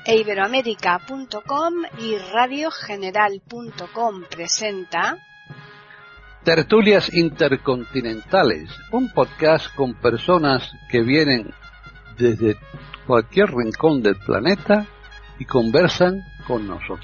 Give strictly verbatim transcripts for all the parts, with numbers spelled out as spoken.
iberoamerica punto com y radio general punto com presenta Tertulias Intercontinentales, un podcast con personas que vienen desde cualquier rincón del planeta y conversan con nosotros.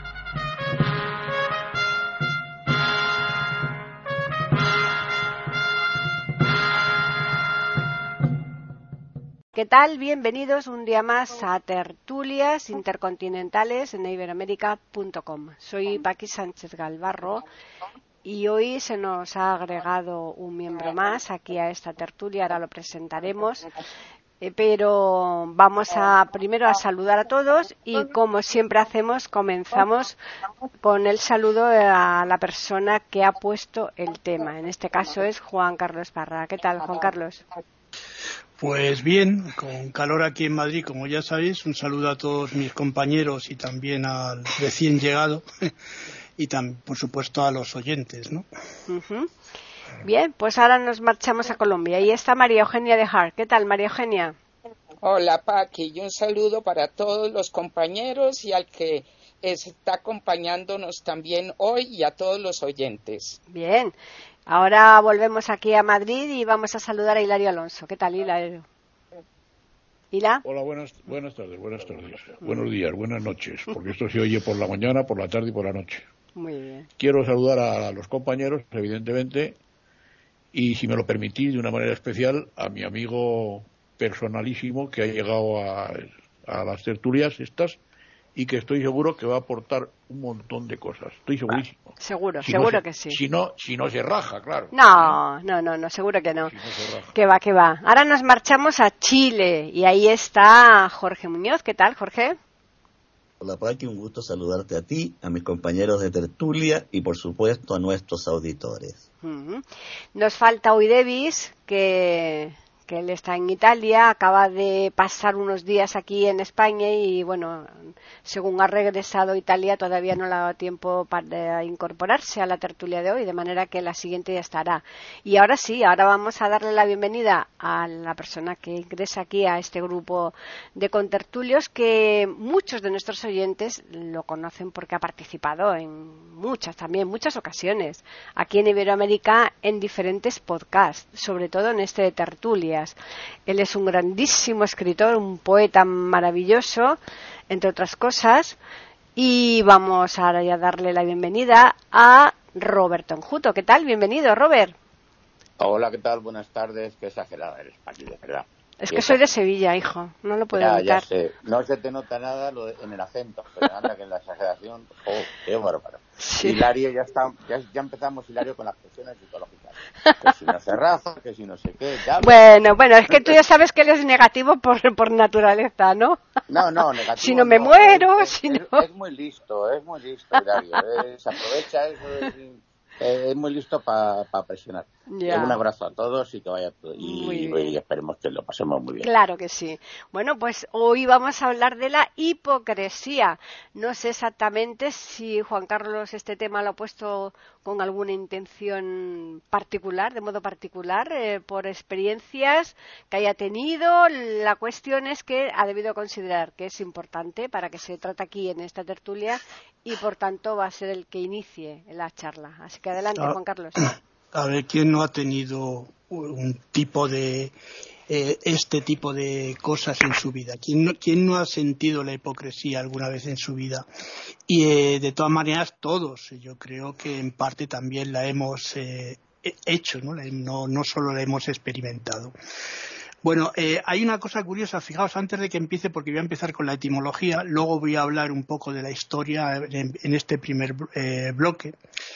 ¿Qué tal? Bienvenidos un día más a Tertulias Intercontinentales en iberoamerica punto com. Soy Paqui Sánchez Galvarro y hoy se nos ha agregado un miembro más aquí a esta tertulia, ahora lo presentaremos. Eh, pero vamos a primero a saludar a todos y, como siempre hacemos, comenzamos con el saludo a la persona que ha puesto el tema. En este caso es Juan Carlos Parra. ¿Qué tal, Juan Carlos? Pues bien, con calor aquí en Madrid, como ya sabéis. Un saludo a todos mis compañeros y también al recién llegado y también, por supuesto, a los oyentes, ¿no? Uh-huh. Bien, pues ahora nos marchamos a Colombia. Ahí está María Eugenia de Hart. ¿Qué tal, María Eugenia? Hola, Paqui, y un saludo para todos los compañeros y al que está acompañándonos también hoy y a todos los oyentes. Bien, ahora volvemos aquí a Madrid y vamos a saludar a Hilario Alonso. ¿Qué tal, Hilario? ¿Hila? Hola, buenas, buenas tardes, buenas tardes, buenos días, buenas noches, porque esto se oye por la mañana, por la tarde y por la noche. Muy bien. Quiero saludar a los compañeros, evidentemente, y si me lo permitís, de una manera especial, a mi amigo personalísimo que ha llegado a, a las tertulias estas y que estoy seguro que va a aportar un montón de cosas. Estoy segurísimo. Ah, seguro, si seguro no se, que sí. Si no, si no se raja, claro. No, no, no, no, seguro que no. Si no se raja. Que va, que va. Ahora nos marchamos a Chile y ahí está Jorge Muñoz. ¿Qué tal, Jorge? Hola, Paqui, un gusto saludarte a ti, a mis compañeros de tertulia y, por supuesto, a nuestros auditores. Uh-huh. Nos falta hoy Davis, que... que él está en Italia, acaba de pasar unos días aquí en España y, bueno, según ha regresado a Italia todavía no le ha dado tiempo para incorporarse a la tertulia de hoy, de manera que la siguiente ya estará. Y ahora sí, ahora vamos a darle la bienvenida a la persona que ingresa aquí a este grupo de contertulios, que muchos de nuestros oyentes lo conocen porque ha participado en muchas, también muchas ocasiones, aquí en Iberoamérica en diferentes podcasts, sobre todo en este de tertulia. Él es un grandísimo escritor, un poeta maravilloso, entre otras cosas, y vamos ahora a darle la bienvenida a Roberto Enjuto. ¿Qué tal? Bienvenido, Robert. Hola, ¿qué tal? Buenas tardes. Qué exagerada eres, Paqui, de verdad. Es que soy de Sevilla, hijo, no lo puedo ya, evitar. Ya sé. No se te nota nada lo de, en el acento, pero anda que en la exageración, oh, qué bárbaro. Sí. Hilario, ya está, ya, ya empezamos, Hilario, con las cuestiones psicológicas. Que si no se raja, que si no sé qué. Ya... Bueno, bueno, es que tú ya sabes que él es negativo por, por naturaleza, ¿no? No, no, negativo. Si no me no, muero, es, si es, no... Es muy listo, es muy listo, Hilario. Eh, se aprovecha eso, es, eh, es muy listo para pa presionar. Ya. Un abrazo a todos y que vaya y, y esperemos que lo pasemos muy bien. Claro que sí. Bueno, pues hoy vamos a hablar de la hipocresía. No sé exactamente si Juan Carlos este tema lo ha puesto con alguna intención particular, de modo particular, eh, por experiencias que haya tenido. La cuestión es que ha debido considerar que es importante para que se trate aquí en esta tertulia y por tanto va a ser el que inicie la charla. Así que adelante, ah. Juan Carlos. A ver, ¿quién no ha tenido un tipo de eh, este tipo de cosas en su vida? ¿Quién no, quién no ha sentido la hipocresía alguna vez en su vida? Y eh, de todas maneras todos, yo creo que en parte también la hemos eh, hecho, ¿no? No, no solo la hemos experimentado. Bueno, eh, hay una cosa curiosa, fijaos, antes de que empiece, porque voy a empezar con la etimología, luego voy a hablar un poco de la historia en, en este primer eh, bloque.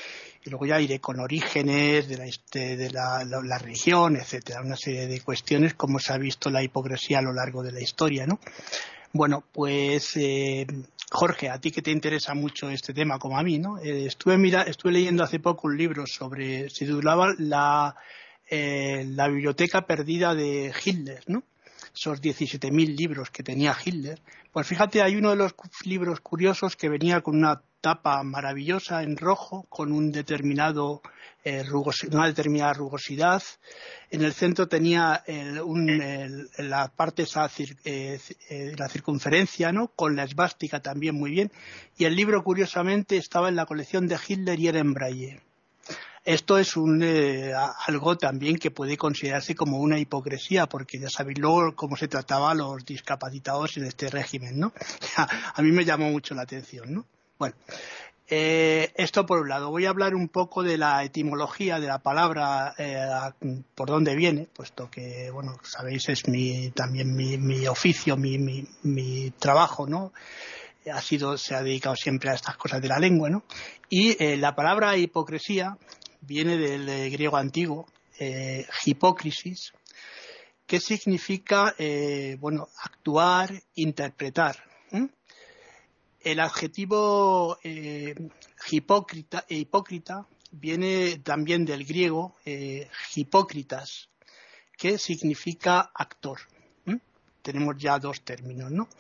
Y luego ya iré con orígenes de la, este, de la, la, la región, etcétera, una serie de cuestiones, como se ha visto la hipocresía a lo largo de la historia, ¿no? Bueno, pues eh, Jorge, a ti que te interesa mucho este tema como a mí, ¿no? Eh, estuve mira, estuve leyendo hace poco un libro sobre, se titulaba la, eh, la biblioteca perdida de Hitler, ¿no? esos diecisiete mil libros que tenía Hitler. Pues fíjate, hay uno de los libros curiosos que venía con una tapa maravillosa en rojo, con un determinado eh, rugos, una determinada rugosidad. En el centro tenía el, un, el, la parte esa, eh, eh, la circunferencia, ¿no?, con la esvástica también muy bien. Y el libro, curiosamente, estaba en la colección de Hitler y era en braille. Esto es un, eh, algo también que puede considerarse como una hipocresía, porque ya sabéis luego cómo se trataba a los discapacitados en este régimen, ¿no? A mí me llamó mucho la atención, ¿no? Bueno, eh, esto por un lado. Voy a hablar un poco de la etimología de la palabra, eh, por dónde viene, puesto que, bueno, sabéis, es mi, también mi, mi oficio, mi, mi, mi trabajo, ¿no? Ha sido, se ha dedicado siempre a estas cosas de la lengua, ¿no? Y eh, la palabra hipocresía viene del eh, griego antiguo, eh, hipócrisis, que significa, eh, bueno, actuar, interpretar. ¿eh? El adjetivo eh, hipócrita, eh, hipócrita viene también del griego eh, hipócritas, que significa actor. ¿eh? Tenemos ya dos términos, ¿no?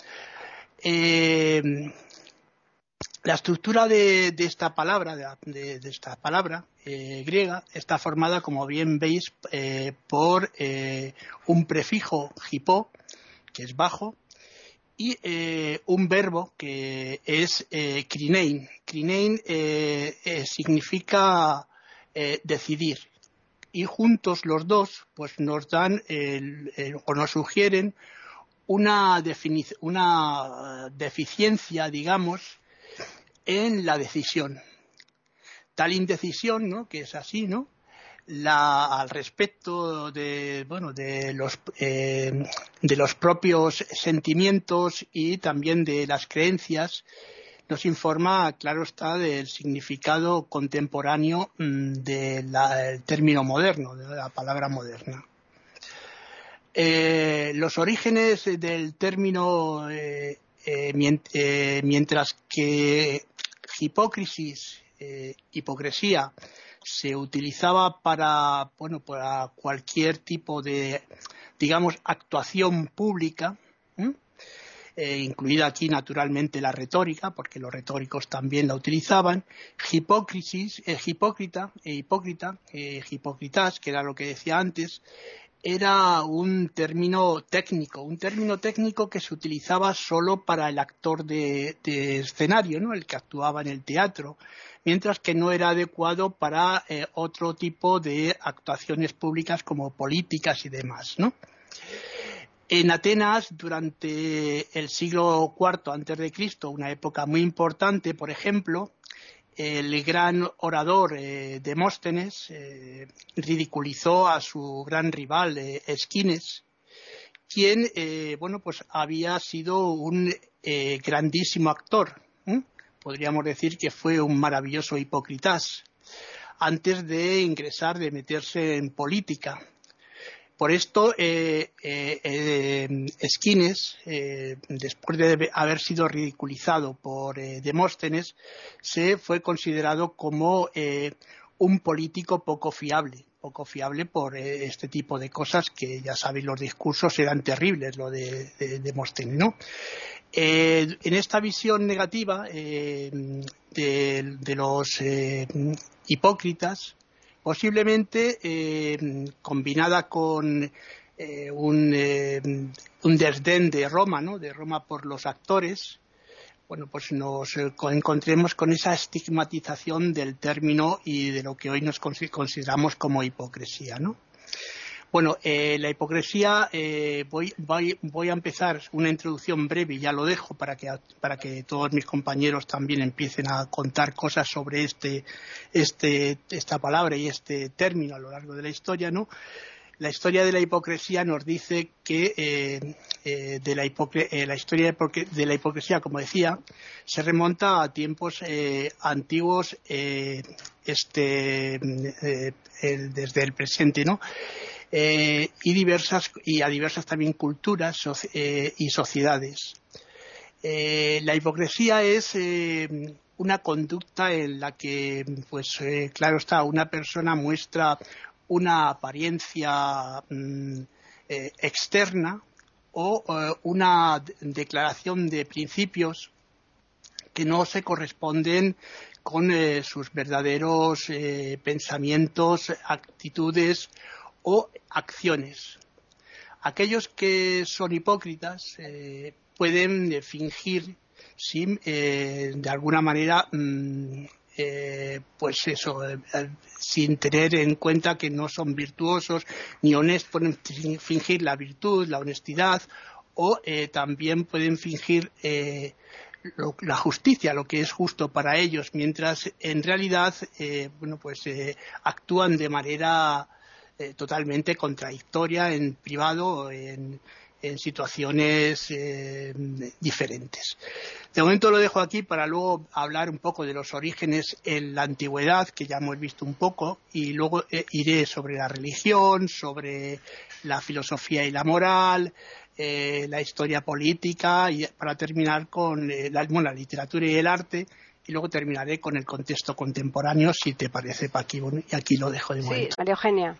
Eh, la estructura de, de esta palabra, de, de esta palabra eh, griega, está formada, como bien veis, eh, por eh, un prefijo hipó, que es bajo, y eh, un verbo que es eh, krinein. Krinein eh, eh, significa eh, decidir, y juntos los dos pues nos dan el, el, o nos sugieren una, defini- una deficiencia, digamos, en la decisión. Tal indecisión, ¿no?, que es así, ¿no?, la, al respecto de, bueno, de los, eh, de los propios sentimientos y también de las creencias, nos informa, claro está, del significado contemporáneo mmm, del término moderno, de la palabra moderna. Eh, los orígenes del término, eh, eh, mient- eh, mientras que hipócrisis, eh, hipocresía, se utilizaba para, bueno, para cualquier tipo de, digamos, actuación pública, ¿eh? Eh, incluida aquí naturalmente la retórica, porque los retóricos también la utilizaban. Hipócrisis, eh, hipócrita, eh, hipócrita, eh, hipócritas, que era lo que decía antes, era un término técnico, un término técnico que se utilizaba solo para el actor de, de escenario, ¿no?, el que actuaba en el teatro, mientras que no era adecuado para eh, otro tipo de actuaciones públicas como políticas y demás, ¿no? En Atenas, durante el siglo cuarto antes de Cristo, una época muy importante, por ejemplo, el gran orador eh, Demóstenes eh, ridiculizó a su gran rival eh, Esquines, quien eh, bueno, pues había sido un eh, grandísimo actor. ¿eh? Podríamos decir que fue un maravilloso hipócritas antes de ingresar, de meterse en política. Por esto, eh, eh, eh, Esquines, eh, después de haber sido ridiculizado por eh, Demóstenes, se fue considerado como eh, un político poco fiable, poco fiable por eh, este tipo de cosas que, ya sabéis, los discursos eran terribles, lo de, de Demóstenes, ¿no? Eh, en esta visión negativa eh, de, de los eh, hipócritas, posiblemente eh, combinada con eh, un, eh, un desdén de Roma, ¿no?, de Roma por los actores, bueno, pues nos eh, encontremos con esa estigmatización del término y de lo que hoy nos consideramos como hipocresía, ¿no? Bueno, eh, la hipocresía, eh, voy, voy, voy a empezar una introducción breve y ya lo dejo para que, para que todos mis compañeros también empiecen a contar cosas sobre este, este, esta palabra y este término a lo largo de la historia, ¿no? La historia de la hipocresía nos dice que eh, eh, de la, hipocre- eh, la historia de la hipocresía, como decía, se remonta a tiempos eh, antiguos, eh, este, eh, el, desde el presente, ¿no? Eh, y diversas y a diversas también culturas soci- eh, y sociedades. Eh, la hipocresía es eh, una conducta en la que, pues eh, claro está, una persona muestra una apariencia mm, eh, externa o eh, una declaración de principios que no se corresponden con eh, sus verdaderos eh, pensamientos, actitudes o acciones. Aquellos que son hipócritas eh, pueden eh, fingir sin, eh, de alguna manera, mmm, eh, pues eso, eh, sin tener en cuenta que no son virtuosos ni honestos, pueden fingir la virtud, la honestidad, o eh, también pueden fingir eh, lo, la justicia, lo que es justo para ellos, mientras en realidad eh, bueno, pues eh, actúan de manera eh, totalmente contradictoria en privado o en, en situaciones eh, diferentes. De momento lo dejo aquí para luego hablar un poco de los orígenes en la antigüedad, que ya hemos visto un poco, y luego eh, iré sobre la religión, sobre la filosofía y la moral, eh, la historia política, y para terminar con eh, la, bueno, la literatura y el arte, y luego terminaré con el contexto contemporáneo, si te parece, Paqui. Bueno, y aquí lo dejo de momento. Sí, María Eugenia.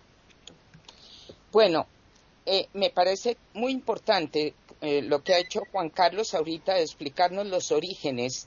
Bueno, eh, me parece muy importante eh, lo que ha hecho Juan Carlos ahorita de explicarnos los orígenes,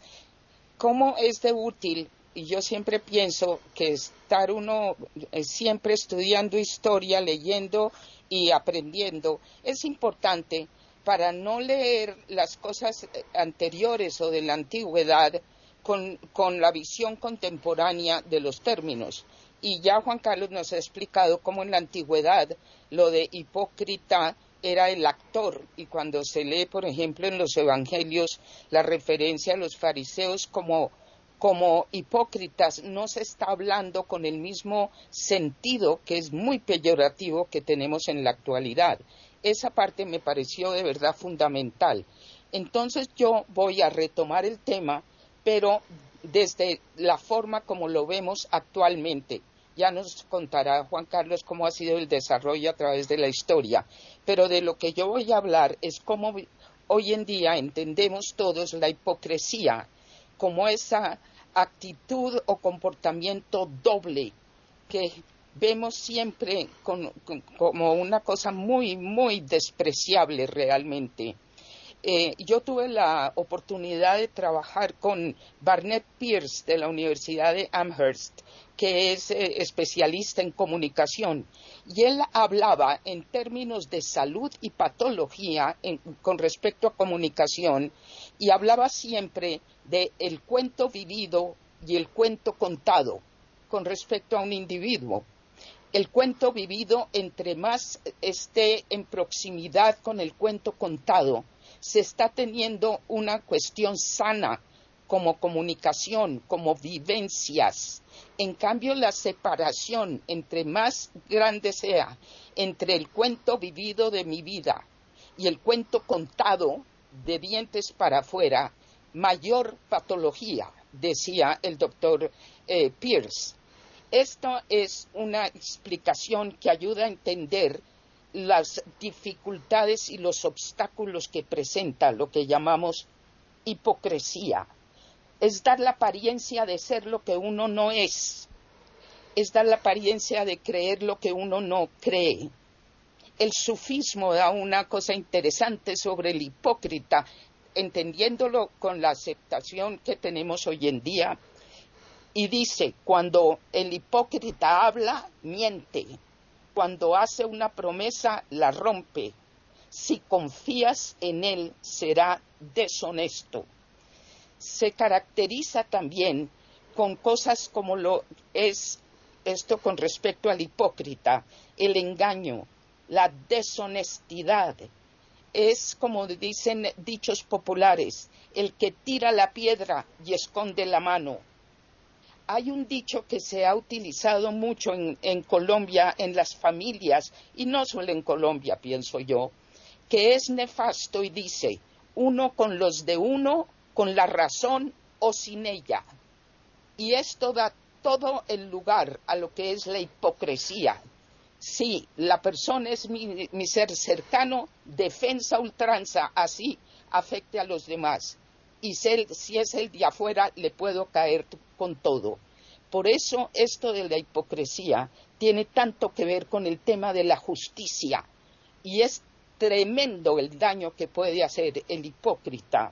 cómo es de útil, y yo siempre pienso que estar uno eh, siempre estudiando historia, leyendo y aprendiendo es importante para no leer las cosas anteriores o de la antigüedad con, con la visión contemporánea de los términos. Y ya Juan Carlos nos ha explicado cómo en la antigüedad lo de hipócrita era el actor, y cuando se lee, por ejemplo, en los evangelios la referencia a los fariseos como, como hipócritas, no se está hablando con el mismo sentido, que es muy peyorativo, que tenemos en la actualidad. Esa parte me pareció de verdad fundamental. Entonces yo voy a retomar el tema, pero desde la forma como lo vemos actualmente. Ya nos contará Juan Carlos cómo ha sido el desarrollo a través de la historia, pero de lo que yo voy a hablar es cómo hoy en día entendemos todos la hipocresía como esa actitud o comportamiento doble que vemos siempre con, con, como una cosa muy, muy despreciable realmente. Eh, yo tuve la oportunidad de trabajar con Barnett Pierce de la Universidad de Amherst, que es eh, especialista en comunicación, y él hablaba en términos de salud y patología en, con respecto a comunicación, y hablaba siempre de el cuento vivido y el cuento contado con respecto a un individuo. El cuento vivido, entre más esté en proximidad con el cuento contado, se está teniendo una cuestión sana como comunicación, como vivencias. En cambio, la separación, entre más grande sea, entre el cuento vivido de mi vida y el cuento contado de dientes para afuera, mayor patología, decía el doctor eh, Pierce. Esto es una explicación que ayuda a entender las dificultades y los obstáculos que presenta lo que llamamos hipocresía. Es dar la apariencia de ser lo que uno no es. Es dar la apariencia de creer lo que uno no cree. El sufismo da una cosa interesante sobre el hipócrita, entendiéndolo con la aceptación que tenemos hoy en día, y dice, cuando el hipócrita habla, miente. Cuando hace una promesa, la rompe. Si confías en él, será deshonesto. Se caracteriza también con cosas como lo es esto con respecto al hipócrita, el engaño, la deshonestidad. Es, como dicen dichos populares, el que tira la piedra y esconde la mano. Hay un dicho que se ha utilizado mucho en, en Colombia, en las familias, y no solo en Colombia, pienso yo, que es nefasto y dice, uno con los de uno, con la razón o sin ella. Y esto da todo el lugar a lo que es la hipocresía. Si la persona es mi, mi ser cercano, defensa ultranza, así afecte a los demás. Y si, si es el de afuera, le puedo caer con todo. Por eso esto de la hipocresía tiene tanto que ver con el tema de la justicia. Y es tremendo el daño que puede hacer el hipócrita.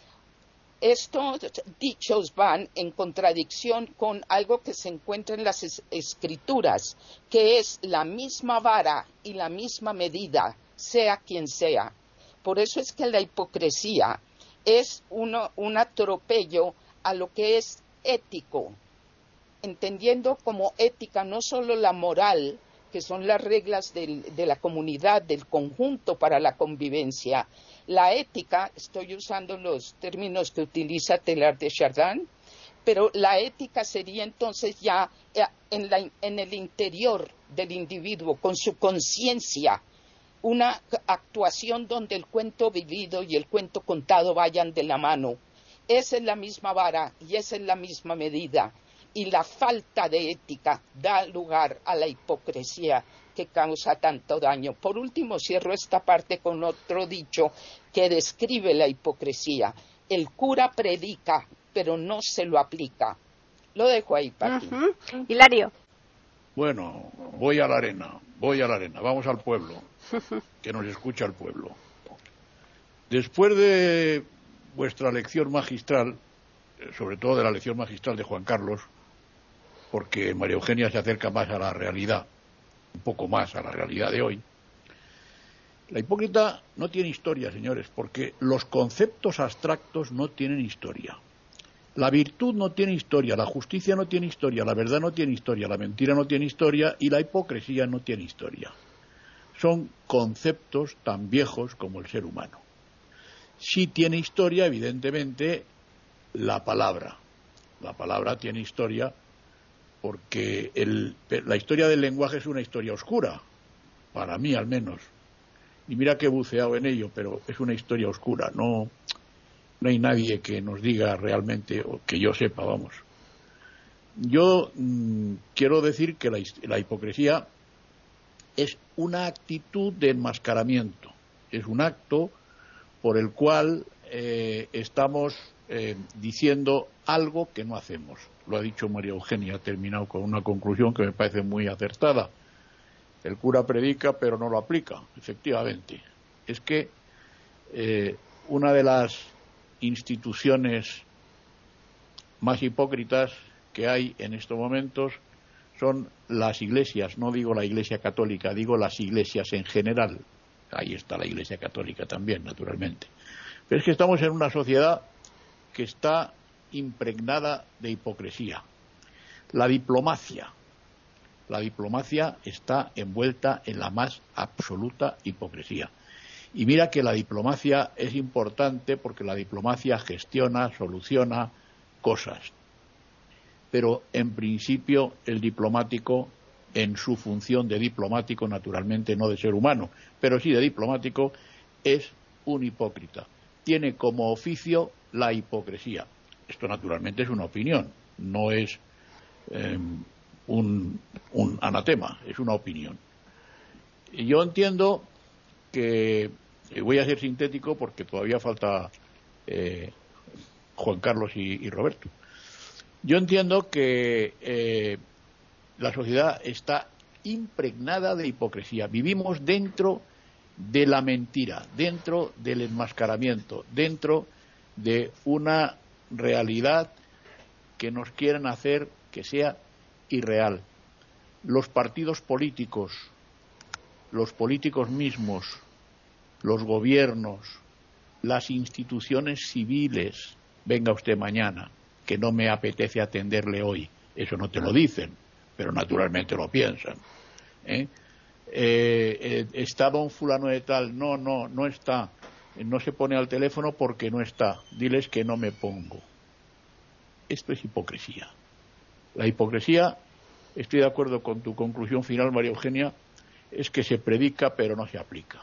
Estos dichos van en contradicción con algo que se encuentra en las es- escrituras, que es la misma vara y la misma medida, sea quien sea. Por eso es que la hipocresía es uno, un atropello a lo que es ético, entendiendo como ética no solo la moral, que son las reglas del, de la comunidad, del conjunto para la convivencia. La ética, estoy usando los términos que utiliza Teilhard de Chardin, pero la ética sería entonces ya en, la, en el interior del individuo, con su conciencia, una actuación donde el cuento vivido y el cuento contado vayan de la mano. Esa es la misma vara y esa es la misma medida. Y la falta de ética da lugar a la hipocresía que causa tanto daño. Por último, cierro esta parte con otro dicho que describe la hipocresía. El cura predica, pero no se lo aplica. Lo dejo ahí, Pati. Uh-huh. Hilario. Bueno, voy a la arena, voy a la arena, vamos al pueblo, que nos escucha el pueblo. Después de vuestra lección magistral, sobre todo de la lección magistral de Juan Carlos, porque María Eugenia se acerca más a la realidad, un poco más a la realidad de hoy. La hipócrita no tiene historia, señores, porque los conceptos abstractos no tienen historia. La virtud no tiene historia, la justicia no tiene historia, la verdad no tiene historia, la mentira no tiene historia y la hipocresía no tiene historia. Son conceptos tan viejos como el ser humano. Sí tiene historia, evidentemente, la palabra. La palabra tiene historia porque el, la historia del lenguaje es una historia oscura, para mí al menos. Y mira que he buceado en ello, pero es una historia oscura. No, no hay nadie que nos diga realmente, o que yo sepa, vamos. Yo mmm, quiero decir que la, la hipocresía es una actitud de enmascaramiento. Es un acto por el cual eh, estamos eh, diciendo algo que no hacemos. Lo ha dicho María Eugenia, ha terminado con una conclusión que me parece muy acertada. El cura predica pero no lo aplica, efectivamente. Es que eh, una de las instituciones más hipócritas que hay en estos momentos son las iglesias, no digo la Iglesia Católica, digo las iglesias en general. Ahí está la Iglesia Católica también, naturalmente. Pero es que estamos en una sociedad que está impregnada de hipocresía. La diplomacia, la diplomacia está envuelta en la más absoluta hipocresía. Y mira que la diplomacia es importante porque la diplomacia gestiona, soluciona cosas. Pero en principio el diplomático, en su función de diplomático, naturalmente no de ser humano, pero sí de diplomático, es un hipócrita. Tiene como oficio la hipocresía. Esto naturalmente es una opinión, no es eh, un, un anatema, es una opinión. Y yo entiendo que, voy a ser sintético porque todavía falta eh, Juan Carlos y, y Roberto. Yo entiendo que eh, la sociedad está impregnada de hipocresía. Vivimos dentro de la mentira, dentro del enmascaramiento, dentro de una realidad que nos quieren hacer que sea irreal. Los partidos políticos, los políticos mismos, los gobiernos, las instituciones civiles, venga usted mañana, que no me apetece atenderle hoy, eso no te lo dicen, pero naturalmente lo piensan. ¿eh? Eh, eh, ¿Está don fulano de tal? No, no, no está. No se pone al teléfono porque no está. Diles que no me pongo. Esto es hipocresía. La hipocresía, estoy de acuerdo con tu conclusión final, María Eugenia, es que se predica pero no se aplica.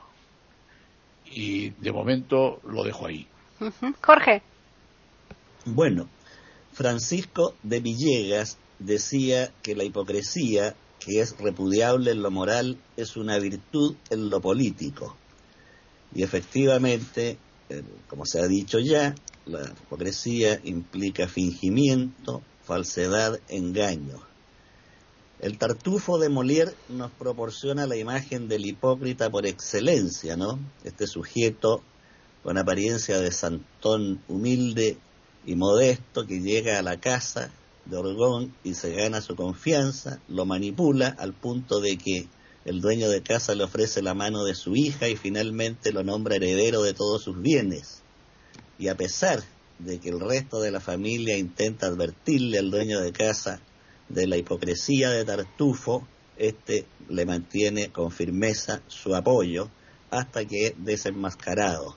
Y de momento lo dejo ahí. Uh-huh. Jorge. Bueno, Francisco de Villegas decía que la hipocresía, que es repudiable en lo moral, es una virtud en lo político. Y efectivamente, eh, como se ha dicho ya, la hipocresía implica fingimiento, falsedad, engaño. El Tartufo de Molière nos proporciona la imagen del hipócrita por excelencia, ¿no? Este sujeto con apariencia de santón humilde y modesto que llega a la casa de Orgón y se gana su confianza, lo manipula al punto de que el dueño de casa le ofrece la mano de su hija y finalmente lo nombra heredero de todos sus bienes. Y a pesar de que el resto de la familia intenta advertirle al dueño de casa de la hipocresía de Tartufo, este le mantiene con firmeza su apoyo hasta que es desenmascarado.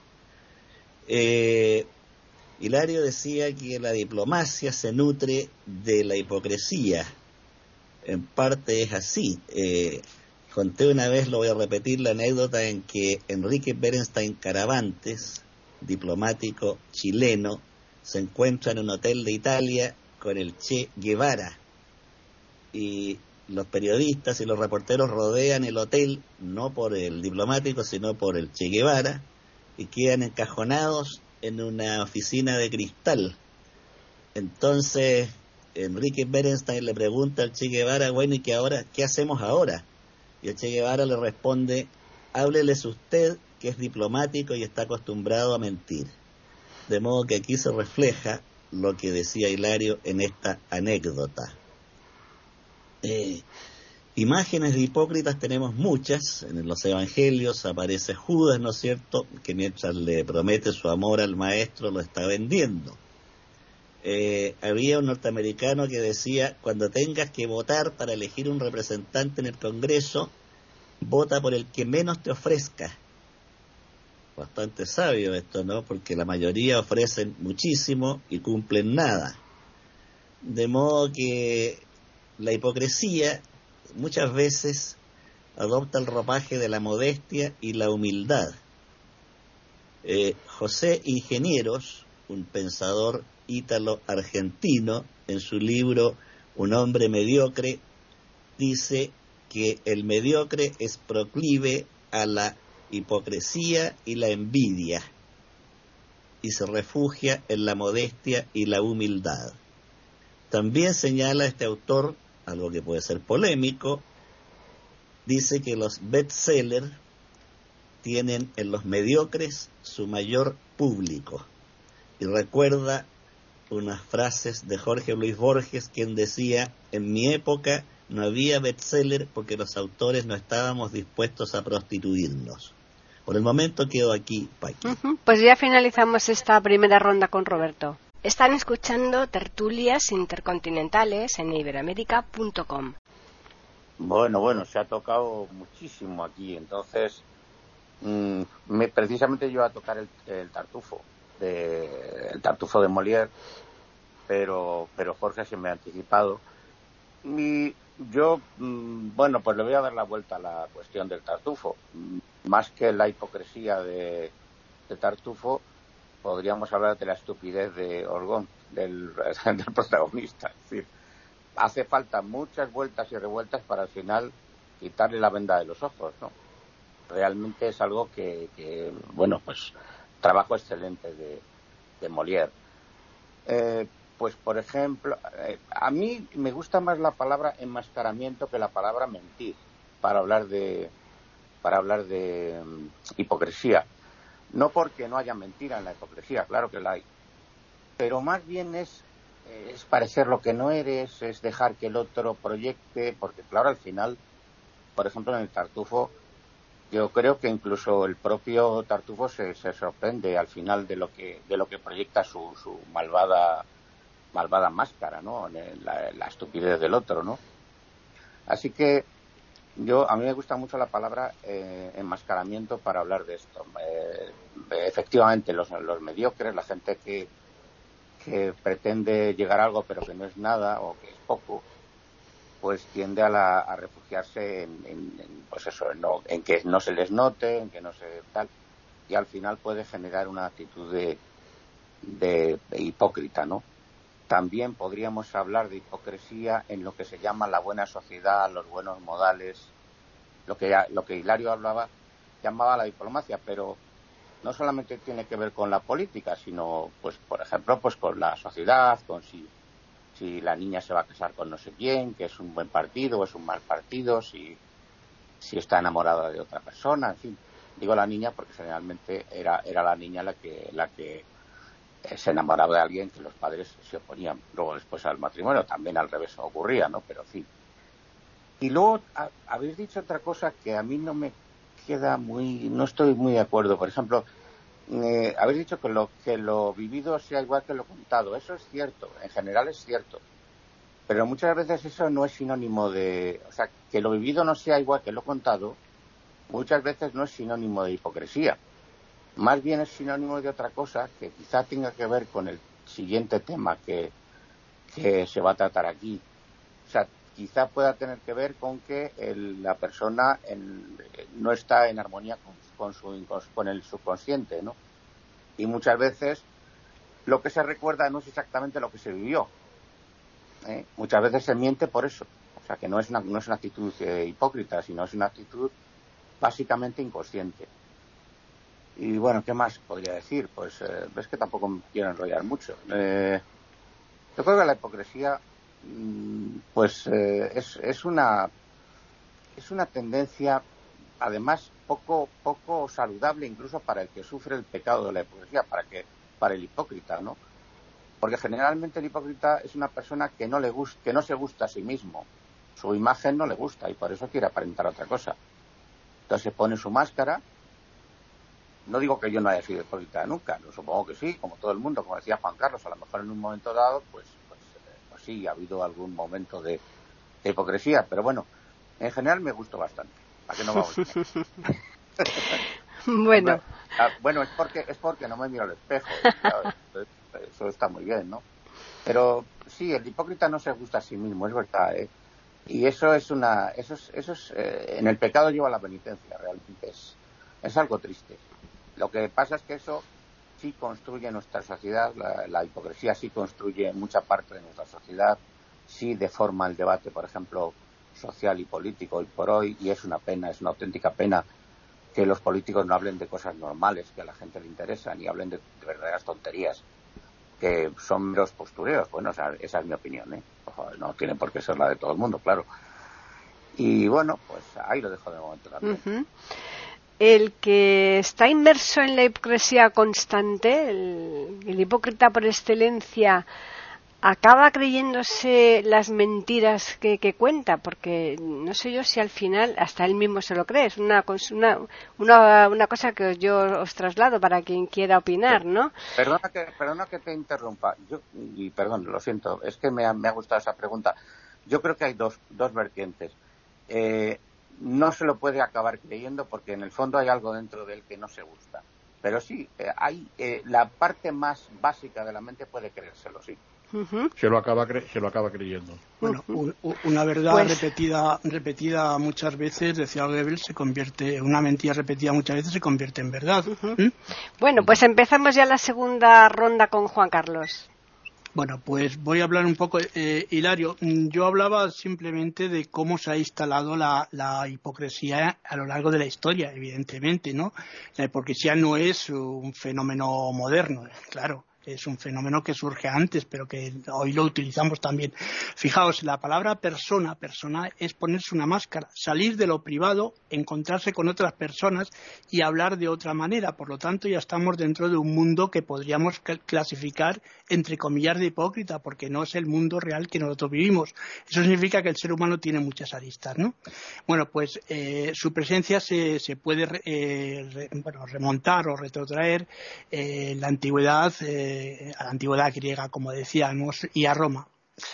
Eh, Hilario decía que la diplomacia se nutre de la hipocresía. En parte es así. Eh, conté una vez, lo voy a repetir, la anécdota en que Enrique Berenstein Caravantes, diplomático chileno, se encuentra en un hotel de Italia con el Che Guevara. Y los periodistas y los reporteros rodean el hotel, no por el diplomático, sino por el Che Guevara, y quedan encajonados en una oficina de cristal. Entonces Enrique Berenstein le pregunta al Che Guevara, bueno, ¿y qué ahora? ¿Qué hacemos ahora? Y el Che Guevara le responde, hábleles usted, que es diplomático y está acostumbrado a mentir. De modo que aquí se refleja lo que decía Hilario en esta anécdota. Eh, Imágenes de hipócritas tenemos muchas. En los evangelios aparece Judas, ¿no es cierto?, que mientras le promete su amor al maestro lo está vendiendo. Eh, había un norteamericano que decía, cuando tengas que votar para elegir un representante en el Congreso, vota por el que menos te ofrezca. Bastante sabio esto, ¿no?, porque la mayoría ofrecen muchísimo y cumplen nada. De modo que la hipocresía muchas veces adopta el ropaje de la modestia y la humildad. Eh, José Ingenieros, un pensador ítalo-argentino, en su libro Un hombre mediocre, dice que el mediocre es proclive a la hipocresía y la envidia, y se refugia en la modestia y la humildad. También señala este autor algo que puede ser polémico, dice que los bestsellers tienen en los mediocres su mayor público, y recuerda unas frases de Jorge Luis Borges, quien decía, en mi época no había bestseller porque los autores no estábamos dispuestos a prostituirnos. Por el momento quedo aquí, Paqui. Uh-huh. Pues ya finalizamos esta primera ronda con Roberto. Están escuchando Tertulias Intercontinentales en iberoamérica punto com. Bueno, bueno, se ha tocado muchísimo aquí, entonces mmm, me, precisamente yo iba a tocar el, el tartufo, de, el tartufo de Molière, pero, pero Jorge se me ha anticipado. Y yo, mmm, bueno, pues le voy a dar la vuelta a la cuestión del tartufo. Más que la hipocresía de, de Tartufo, podríamos hablar de la estupidez de Orgón, del, del protagonista. Es decir, hace falta muchas vueltas y revueltas para al final quitarle la venda de los ojos, ¿no? Realmente es algo que, que bueno, pues trabajo excelente de, de Molière. Eh, pues, por ejemplo, eh, a mí me gusta más la palabra enmascaramiento que la palabra mentir para hablar de, para hablar de um, hipocresía. No porque no haya mentira en la hipocresía, claro que la hay, pero más bien es, es parecer lo que no eres, es dejar que el otro proyecte, porque claro, al final, por ejemplo, en el Tartufo, yo creo que incluso el propio Tartufo se, se sorprende al final de lo que de lo que proyecta su, su malvada malvada máscara, ¿no? La, la estupidez del otro, ¿no? Así que yo, a mí me gusta mucho la palabra eh, enmascaramiento para hablar de esto. Eh, efectivamente, los, los mediocres, la gente que, que pretende llegar a algo pero que no es nada o que es poco, pues tiende a, la, a refugiarse en, en, en pues eso, en, no, en que no se les note, en que no se tal, y al final puede generar una actitud de, de, de hipócrita, ¿no? También podríamos hablar de hipocresía en lo que se llama la buena sociedad, los buenos modales, lo que lo que Hilario hablaba, llamaba la diplomacia, pero no solamente tiene que ver con la política, sino, pues, por ejemplo, pues con la sociedad, con si, si la niña se va a casar con no sé quién, que es un buen partido o es un mal partido, si, si está enamorada de otra persona, en fin. Digo la niña porque generalmente era, era la niña la que, la que se enamoraba de alguien que los padres se oponían. Luego después al matrimonio también al revés ocurría, ¿no? Pero en fin. Y luego a, habéis dicho otra cosa que a mí no me queda muy, no estoy muy de acuerdo. Por ejemplo, eh, habéis dicho que lo que lo vivido sea igual que lo contado. Eso es cierto, en general es cierto. Pero muchas veces eso no es sinónimo de, o sea, que lo vivido no sea igual que lo contado, muchas veces no es sinónimo de hipocresía. Más bien es sinónimo de otra cosa que quizá tenga que ver con el siguiente tema que, que se va a tratar aquí. O sea, quizá pueda tener que ver con que el, la persona en, no está en armonía con, con, su, con el subconsciente, ¿no? Y muchas veces lo que se recuerda no es exactamente lo que se vivió. ¿eh? Muchas veces se miente por eso. O sea, que no es una, no es una actitud eh, hipócrita, sino es una actitud básicamente inconsciente. Y bueno, ¿qué más podría decir? Pues eh, ves que tampoco me quiero enrollar mucho. Eh, yo creo que la hipocresía pues eh, es, es una es una tendencia además poco poco saludable incluso para el que sufre el pecado de la hipocresía, para que para el hipócrita, ¿no? Porque generalmente el hipócrita es una persona que no le gusta, que no se gusta a sí mismo, su imagen no le gusta y por eso quiere aparentar otra cosa. Entonces se pone su máscara. No digo que yo no haya sido hipócrita nunca, no, supongo que sí, como todo el mundo, como decía Juan Carlos, a lo mejor en un momento dado, pues, pues, eh, pues sí, ha habido algún momento de, de hipocresía, pero bueno, en general me gustó bastante, ¿para qué no vamos? Bueno. Bueno, es porque, es porque no me miro al espejo, claro, eso está muy bien, ¿no? Pero sí, el hipócrita no se gusta a sí mismo, es verdad, ¿eh? Y eso es una, eso es, eso es, eh, en el pecado lleva la penitencia, realmente es, es algo triste. Lo que pasa es que eso sí construye nuestra sociedad, la, la hipocresía sí construye mucha parte de nuestra sociedad, sí deforma el debate, por ejemplo, social y político hoy por hoy, y es una pena, es una auténtica pena que los políticos no hablen de cosas normales que a la gente le interesan y hablen de, de verdaderas tonterías que son meros postureos. Bueno, o sea, esa es mi opinión, ¿eh? Ojo, no tiene por qué ser la de todo el mundo, claro. Y bueno, pues ahí lo dejo de momento también. Uh-huh. El que está inmerso en la hipocresía constante, el, el hipócrita por excelencia, acaba creyéndose las mentiras que, que cuenta, porque no sé yo si al final hasta él mismo se lo cree. Es una, una, una, una cosa que yo os traslado para quien quiera opinar, ¿no? Perdona que, perdona que te interrumpa. Yo, y perdón, lo siento, es que me ha, me ha gustado esa pregunta. Yo creo que hay dos, dos vertientes. Eh, no se lo puede acabar creyendo porque en el fondo hay algo dentro de él que no se gusta. Pero sí, eh, hay eh, la parte más básica de la mente puede creérselo, sí. Uh-huh. Se lo acaba cre- se lo acaba creyendo. Bueno, un, una verdad pues... repetida repetida muchas veces, decía Goebbels, se convierte, una mentira repetida muchas veces se convierte en verdad. Uh-huh. ¿Mm? Bueno, pues empezamos ya la segunda ronda con Juan Carlos. Bueno, pues voy a hablar un poco, eh, Hilario. Yo hablaba simplemente de cómo se ha instalado la, la hipocresía a lo largo de la historia, evidentemente, ¿no? La hipocresía no es un fenómeno moderno, claro. Es un fenómeno que surge antes, pero que hoy lo utilizamos también. Fijaos, la palabra persona, persona es ponerse una máscara, salir de lo privado, encontrarse con otras personas y hablar de otra manera. Por lo tanto, ya estamos dentro de un mundo que podríamos clasificar entre comillas de hipócrita, porque no es el mundo real que nosotros vivimos. Eso significa que el ser humano tiene muchas aristas, ¿no? Bueno, pues eh, su presencia se, se puede eh, re, bueno, remontar o retrotraer en eh, la antigüedad, eh, a la antigüedad griega, como decíamos, y a Roma.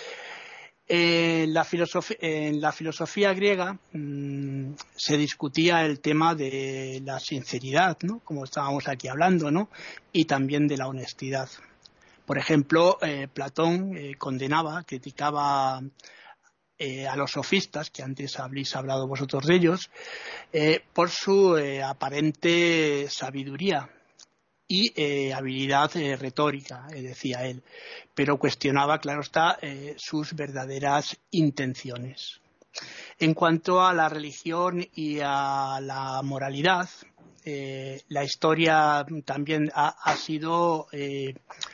En la filosofía, en la filosofía griega mmm, se discutía el tema de la sinceridad, ¿no? Como estábamos aquí hablando, ¿no? Y también de la honestidad. Por ejemplo, eh, Platón eh, condenaba, criticaba eh, a los sofistas, que antes habréis hablado vosotros de ellos, eh, por su eh, aparente sabiduría y eh, habilidad eh, retórica, eh, decía él, pero cuestionaba, claro está, eh, sus verdaderas intenciones. En cuanto a la religión y a la moralidad, eh, la historia también ha, ha sido eh,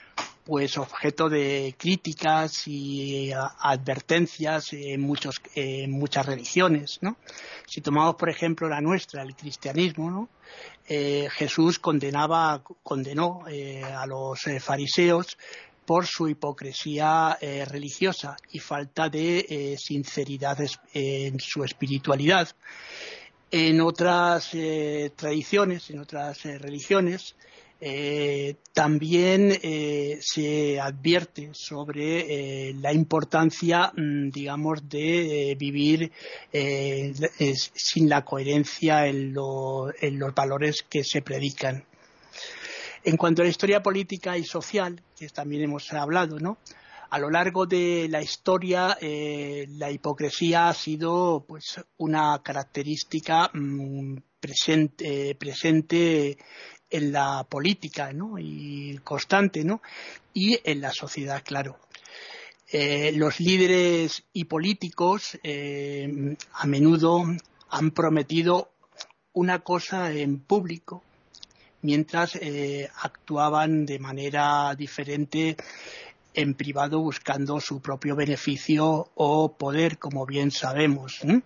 pues objeto de críticas y advertencias en muchos en muchas religiones, ¿no? Si tomamos por ejemplo la nuestra, el cristianismo, ¿no? Eh, Jesús condenaba condenó eh, a los eh, fariseos por su hipocresía eh, religiosa y falta de eh, sinceridad es, eh, en su espiritualidad. En otras eh, tradiciones, en otras eh, religiones, eh, también eh, se advierte sobre eh, la importancia, mmm, digamos, de eh, vivir eh, es, sin la coherencia en, lo, en los valores que se predican. En cuanto a la historia política y social, que también hemos hablado, ¿no? A lo largo de la historia, eh, la hipocresía ha sido, pues, una característica mmm, presente, presente en la política, ¿no? Y constante, ¿no? Y en la sociedad, claro. Eh, los líderes y políticos eh, a menudo han prometido una cosa en público, mientras eh, actuaban de manera diferente en privado buscando su propio beneficio o poder, como bien sabemos. ¿eh?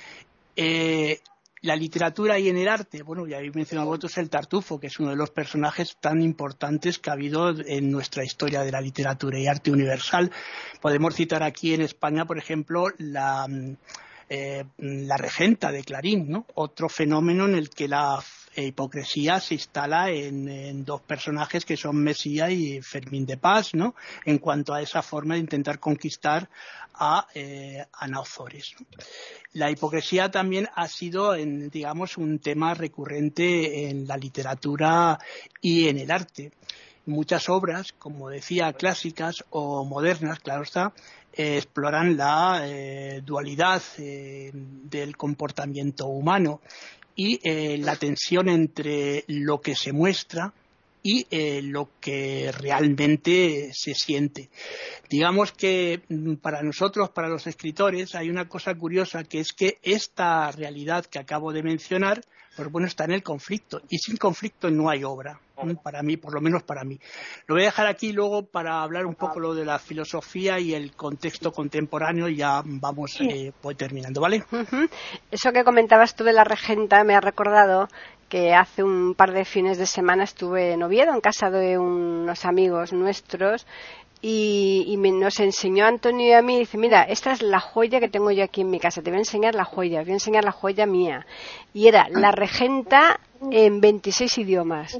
Eh, la literatura y en el arte, bueno, ya habéis mencionado vosotros el Tartufo, que es uno de los personajes tan importantes que ha habido en nuestra historia de la literatura y arte universal. Podemos citar aquí en España, por ejemplo, la, eh, la regenta de Clarín, ¿no? Otro fenómeno en el que la hipocresía se instala en, en dos personajes que son Mesía y Fermín de Pas, ¿no? En cuanto a esa forma de intentar conquistar a eh, Ana Ozores, ¿no? La hipocresía también ha sido, en, digamos, un tema recurrente en la literatura y en el arte. Muchas obras, como decía, clásicas o modernas, claro está, eh, exploran la eh, dualidad eh, del comportamiento humano y eh, la tensión entre lo que se muestra y eh, lo que realmente se siente. Digamos que para nosotros, para los escritores, hay una cosa curiosa, que es que esta realidad que acabo de mencionar, pues bueno, está en el conflicto, y sin conflicto no hay obra, para mí, por lo menos para mí. Lo voy a dejar aquí luego para hablar un poco lo de la filosofía y el contexto contemporáneo, y ya vamos eh, voy terminando, ¿vale? Uh-huh. Eso que comentabas tú de la regenta me ha recordado que hace un par de fines de semana estuve en Oviedo, en casa de unos amigos nuestros, y, y me, nos enseñó Antonio y a mí, dice, mira, esta es la joya que tengo yo aquí en mi casa, te voy a enseñar la joya, te voy a enseñar la joya mía. Y era la regenta en veintiséis idiomas.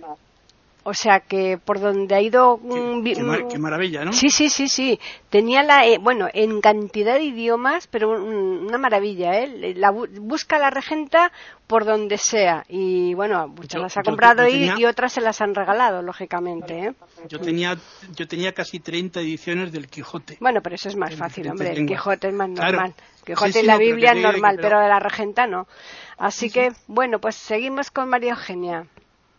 O sea que por donde ha ido... Qué, qué, mar, qué maravilla, ¿no? Sí, sí, sí, sí. Tenía la... Eh, bueno, en cantidad de idiomas, pero un, una maravilla, ¿eh? La, busca la regenta por donde sea. Y bueno, muchas yo, las ha comprado yo, yo tenía, y, y otras se las han regalado, lógicamente, ¿eh? Yo tenía, yo tenía casi treinta ediciones del Quijote. Bueno, pero eso es más fácil, hombre. El Quijote es más normal. Claro. Quijote Sí, y sí, la no, Biblia es pero normal, que, pero... pero de la regenta no. Así sí, que, sí. bueno, pues seguimos con María Eugenia.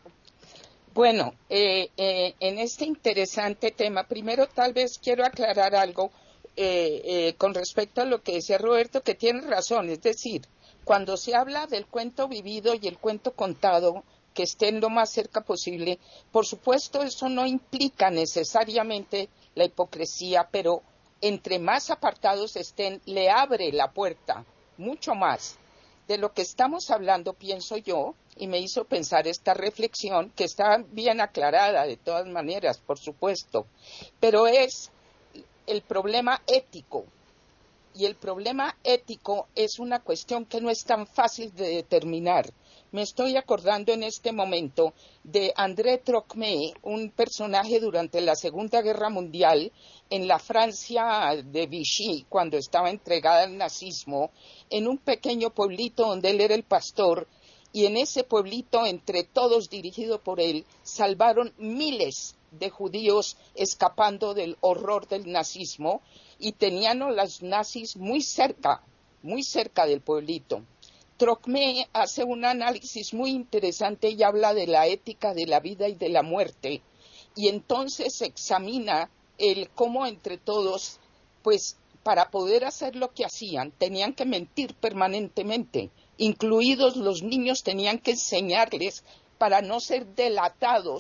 Bueno, eh, eh, en este interesante tema, primero tal vez quiero aclarar algo eh, eh, con respecto a lo que decía Roberto, que tiene razón, es decir, cuando se habla del cuento vivido y el cuento contado, que estén lo más cerca posible, por supuesto eso no implica necesariamente la hipocresía, pero entre más apartados estén, le abre la puerta, mucho más. De lo que estamos hablando, pienso yo, y me hizo pensar esta reflexión, que está bien aclarada de todas maneras, por supuesto, pero es el problema ético. Y el problema ético es una cuestión que no es tan fácil de determinar. Me estoy acordando en este momento de André Trocmé, un personaje durante la Segunda Guerra Mundial en la Francia de Vichy, cuando estaba entregada al nazismo, en un pequeño pueblito donde él era el pastor, y en ese pueblito, entre todos dirigido por él, salvaron miles de judíos escapando del horror del nazismo, y tenían a los nazis muy cerca, muy cerca del pueblito. Trocmé hace un análisis muy interesante y habla de la ética de la vida y de la muerte, y entonces examina el cómo entre todos, pues para poder hacer lo que hacían, tenían que mentir permanentemente, incluidos los niños, tenían que enseñarles para no ser delatados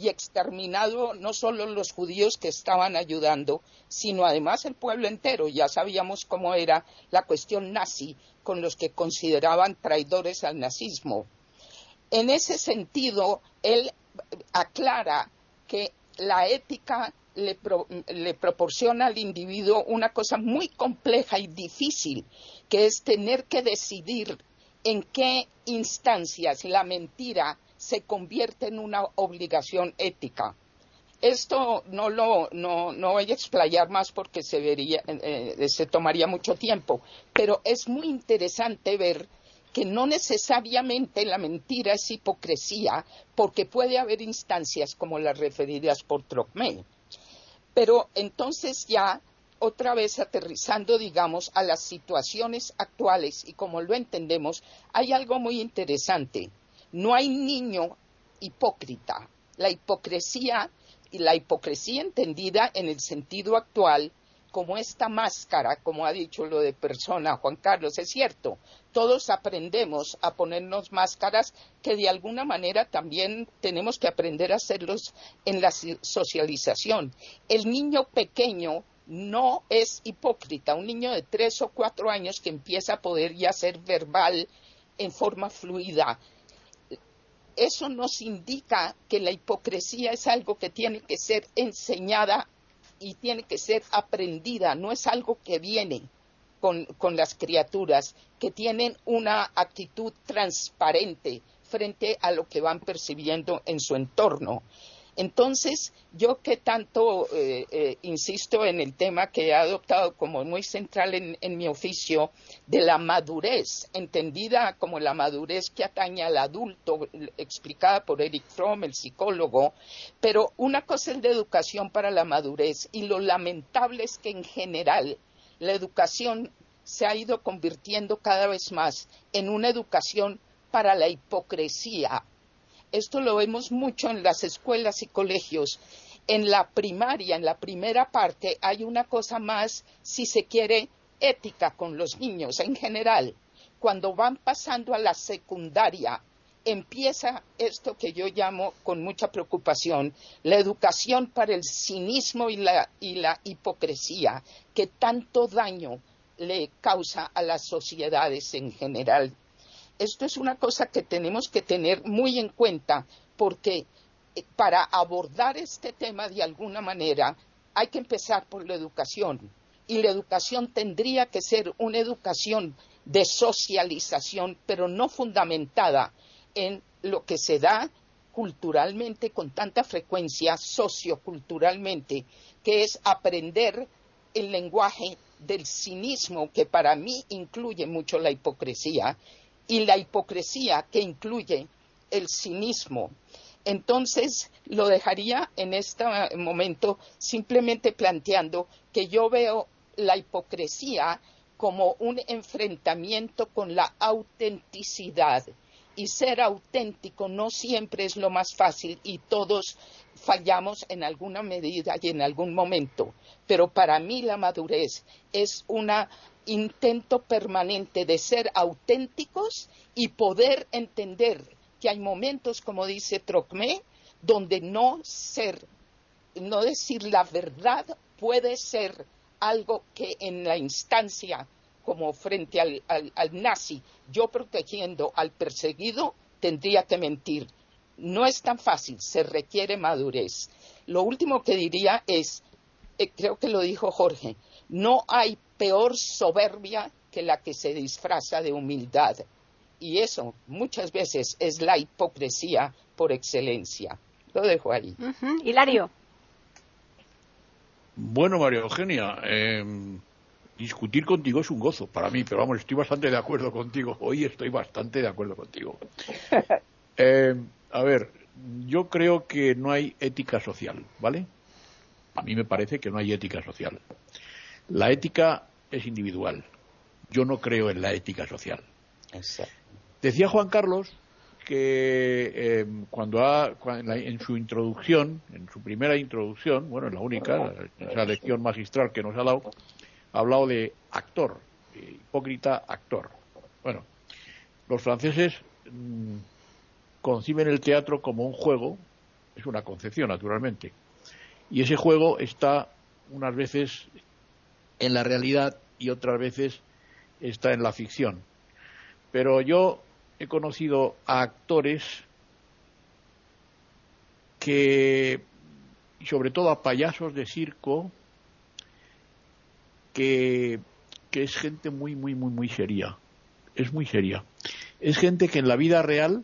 y exterminado no solo los judíos que estaban ayudando, sino además el pueblo entero. Ya sabíamos cómo era la cuestión nazi, con los que consideraban traidores al nazismo. En ese sentido, él aclara que la ética le, pro, le proporciona al individuo una cosa muy compleja y difícil, que es tener que decidir en qué instancias la mentira se convierte en una obligación ética. Esto no lo no, no voy a explayar más porque se vería eh, se tomaría mucho tiempo, pero es muy interesante ver que no necesariamente la mentira es hipocresía, porque puede haber instancias como las referidas por Trocmé. Pero entonces ya, otra vez aterrizando, digamos, a las situaciones actuales y como lo entendemos, hay algo muy interesante. No hay niño hipócrita. La hipocresía, y la hipocresía entendida en el sentido actual, como esta máscara, como ha dicho lo de persona Juan Carlos, es cierto, todos aprendemos a ponernos máscaras que de alguna manera también tenemos que aprender a hacerlos en la socialización. El niño pequeño no es hipócrita, un niño de tres o cuatro años que empieza a poder ya ser verbal en forma fluida. Eso nos indica que la hipocresía es algo que tiene que ser enseñada y tiene que ser aprendida, no es algo que viene con, con las criaturas, que tienen una actitud transparente frente a lo que van percibiendo en su entorno. Entonces, yo que tanto eh, eh, insisto en el tema que he adoptado como muy central en, en mi oficio, de la madurez, entendida como la madurez que atañe al adulto, explicada por Eric Fromm, el psicólogo, pero una cosa es la educación para la madurez, y lo lamentable es que en general la educación se ha ido convirtiendo cada vez más en una educación para la hipocresía. Esto lo vemos mucho en las escuelas y colegios. En la primaria, en la primera parte, hay una cosa más, si se quiere, ética con los niños en general. Cuando van pasando a la secundaria, empieza esto que yo llamo con mucha preocupación, la educación para el cinismo y la, y la hipocresía, que tanto daño le causa a las sociedades en general. Esto es una cosa que tenemos que tener muy en cuenta, porque para abordar este tema de alguna manera hay que empezar por la educación, y la educación tendría que ser una educación de socialización, pero no fundamentada en lo que se da culturalmente con tanta frecuencia, socioculturalmente, que es aprender el lenguaje del cinismo, que para mí incluye mucho la hipocresía, y la hipocresía que incluye el cinismo. Entonces, lo dejaría en este momento simplemente planteando que yo veo la hipocresía como un enfrentamiento con la autenticidad. Y ser auténtico no siempre es lo más fácil, y todos fallamos en alguna medida y en algún momento. Pero para mí la madurez es un intento permanente de ser auténticos y poder entender que hay momentos, como dice Trocmé, donde no ser, no decir la verdad puede ser algo que en la instancia, como frente al, al, al nazi, yo protegiendo al perseguido, tendría que mentir. No es tan fácil, se requiere madurez. Lo último que diría es, eh, creo que lo dijo Jorge, no hay peor soberbia que la que se disfraza de humildad. Y eso muchas veces es la hipocresía por excelencia. Lo dejo ahí. Uh-huh. Hilario. Bueno, María Eugenia, eh, discutir contigo es un gozo para mí, pero vamos, estoy bastante de acuerdo contigo. Hoy estoy bastante de acuerdo contigo. Eh, a ver, yo creo que no hay ética social, ¿vale? A mí me parece que no hay ética social. La ética es individual. Yo no creo en la ética social. Exacto. Decía Juan Carlos que eh, cuando ha, cuando, en su introducción, en su primera introducción, bueno, en la única, esa lección magistral que nos ha dado, ha hablado de actor, de hipócrita actor. Bueno, los franceses mmm, conciben el teatro como un juego es una concepción, naturalmente. Y ese juego está unas veces en la realidad y otras veces está en la ficción. Pero yo he conocido a actores que, y sobre todo a payasos de circo, que, que es gente muy, muy, muy, muy seria. Es muy seria. Es gente que en la vida real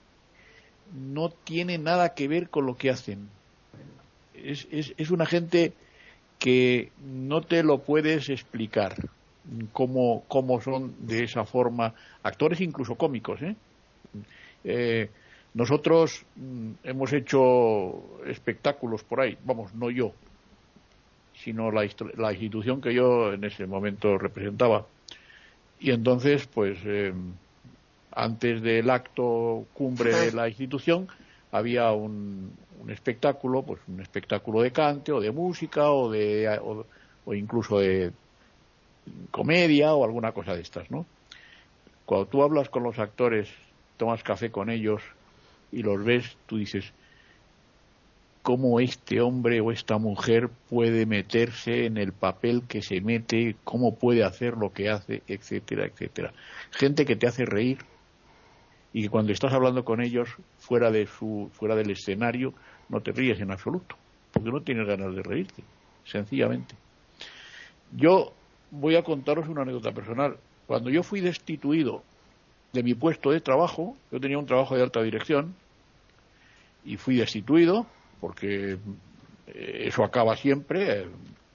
no tiene nada que ver con lo que hacen. Es, es, es una gente que no te lo puedes explicar cómo, cómo son de esa forma, actores incluso cómicos, ¿eh? Eh, nosotros mm, hemos hecho espectáculos por ahí, vamos, no yo, sino la, la institución que yo en ese momento representaba. Y entonces, pues, eh, antes del acto cumbre de la institución, había un, un espectáculo, pues un espectáculo de cante o de música o de o, o incluso de comedia o alguna cosa de estas, ¿no? Cuando tú hablas con los actores, tomas café con ellos y los ves, tú dices, ¿cómo este hombre o esta mujer puede meterse en el papel que se mete? ¿Cómo puede hacer lo que hace? Etcétera, etcétera. Gente que te hace reír y que cuando estás hablando con ellos fuera de su fuera del escenario no te ríes en absoluto, porque no tienes ganas de reírte, sencillamente. Yo voy a contaros una anécdota personal. Cuando yo fui destituido de mi puesto de trabajo, yo tenía un trabajo de alta dirección y fui destituido porque eh, eso acaba siempre,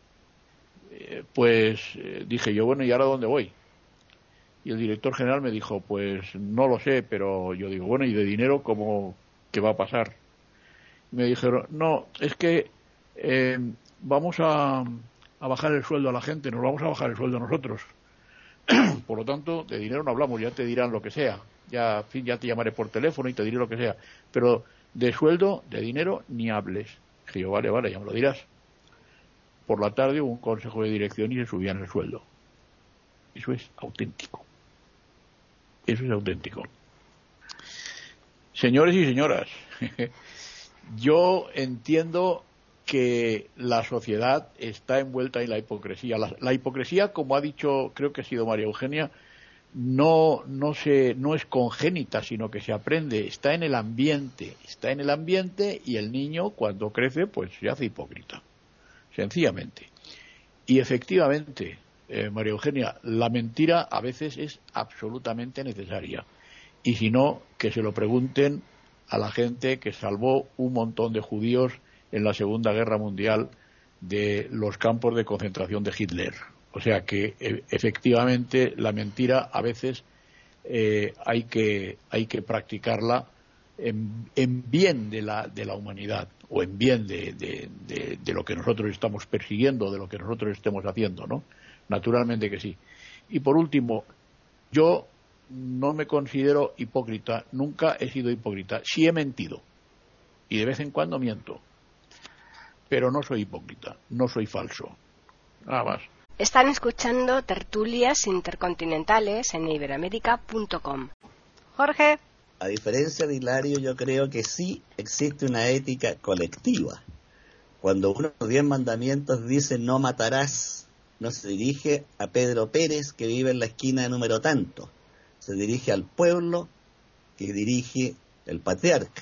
eh, pues eh, dije yo, bueno, ¿y ahora dónde voy? Y el director general me dijo, pues no lo sé, pero yo digo, bueno, ¿y de dinero cómo qué va a pasar? Y me dijeron, no, es que eh, vamos a, a bajar el sueldo a la gente, nos vamos a bajar el sueldo nosotros. Por lo tanto, de dinero no hablamos, ya te dirán lo que sea, ya, en fin, ya te llamaré por teléfono y te diré lo que sea, pero de sueldo, de dinero, ni hables. Dije yo, vale, vale, ya me lo dirás. Por la tarde hubo un consejo de dirección y se subían el sueldo. Eso es auténtico. Eso es auténtico. Señores y señoras, yo entiendo que la sociedad está envuelta en la hipocresía. La, la hipocresía, como ha dicho, creo que ha sido María Eugenia, no, no, se, no es congénita, sino que se aprende, está en el ambiente, está en el ambiente y el niño cuando crece pues se hace hipócrita, sencillamente. Y efectivamente, eh, María Eugenia, la mentira a veces es absolutamente necesaria. Y si no, que se lo pregunten a la gente que salvó un montón de judíos en la Segunda Guerra Mundial de los campos de concentración de Hitler. O sea que e, efectivamente la mentira a veces eh, hay que hay que practicarla en, en bien de la de la humanidad o en bien de, de, de, de lo que nosotros estamos persiguiendo, de lo que nosotros estemos haciendo, ¿no? Naturalmente que sí. Y por último, yo no me considero hipócrita, nunca he sido hipócrita, sí he mentido y de vez en cuando miento, pero no soy hipócrita, no soy falso, nada más. Están escuchando Tertulias Intercontinentales en iberoamérica punto com. Jorge. A diferencia de Hilario, yo creo que sí existe una ética colectiva. Cuando uno de los diez mandamientos dice no matarás, no se dirige a Pedro Pérez, que vive en la esquina de número tanto. Se dirige al pueblo que dirige el patriarca.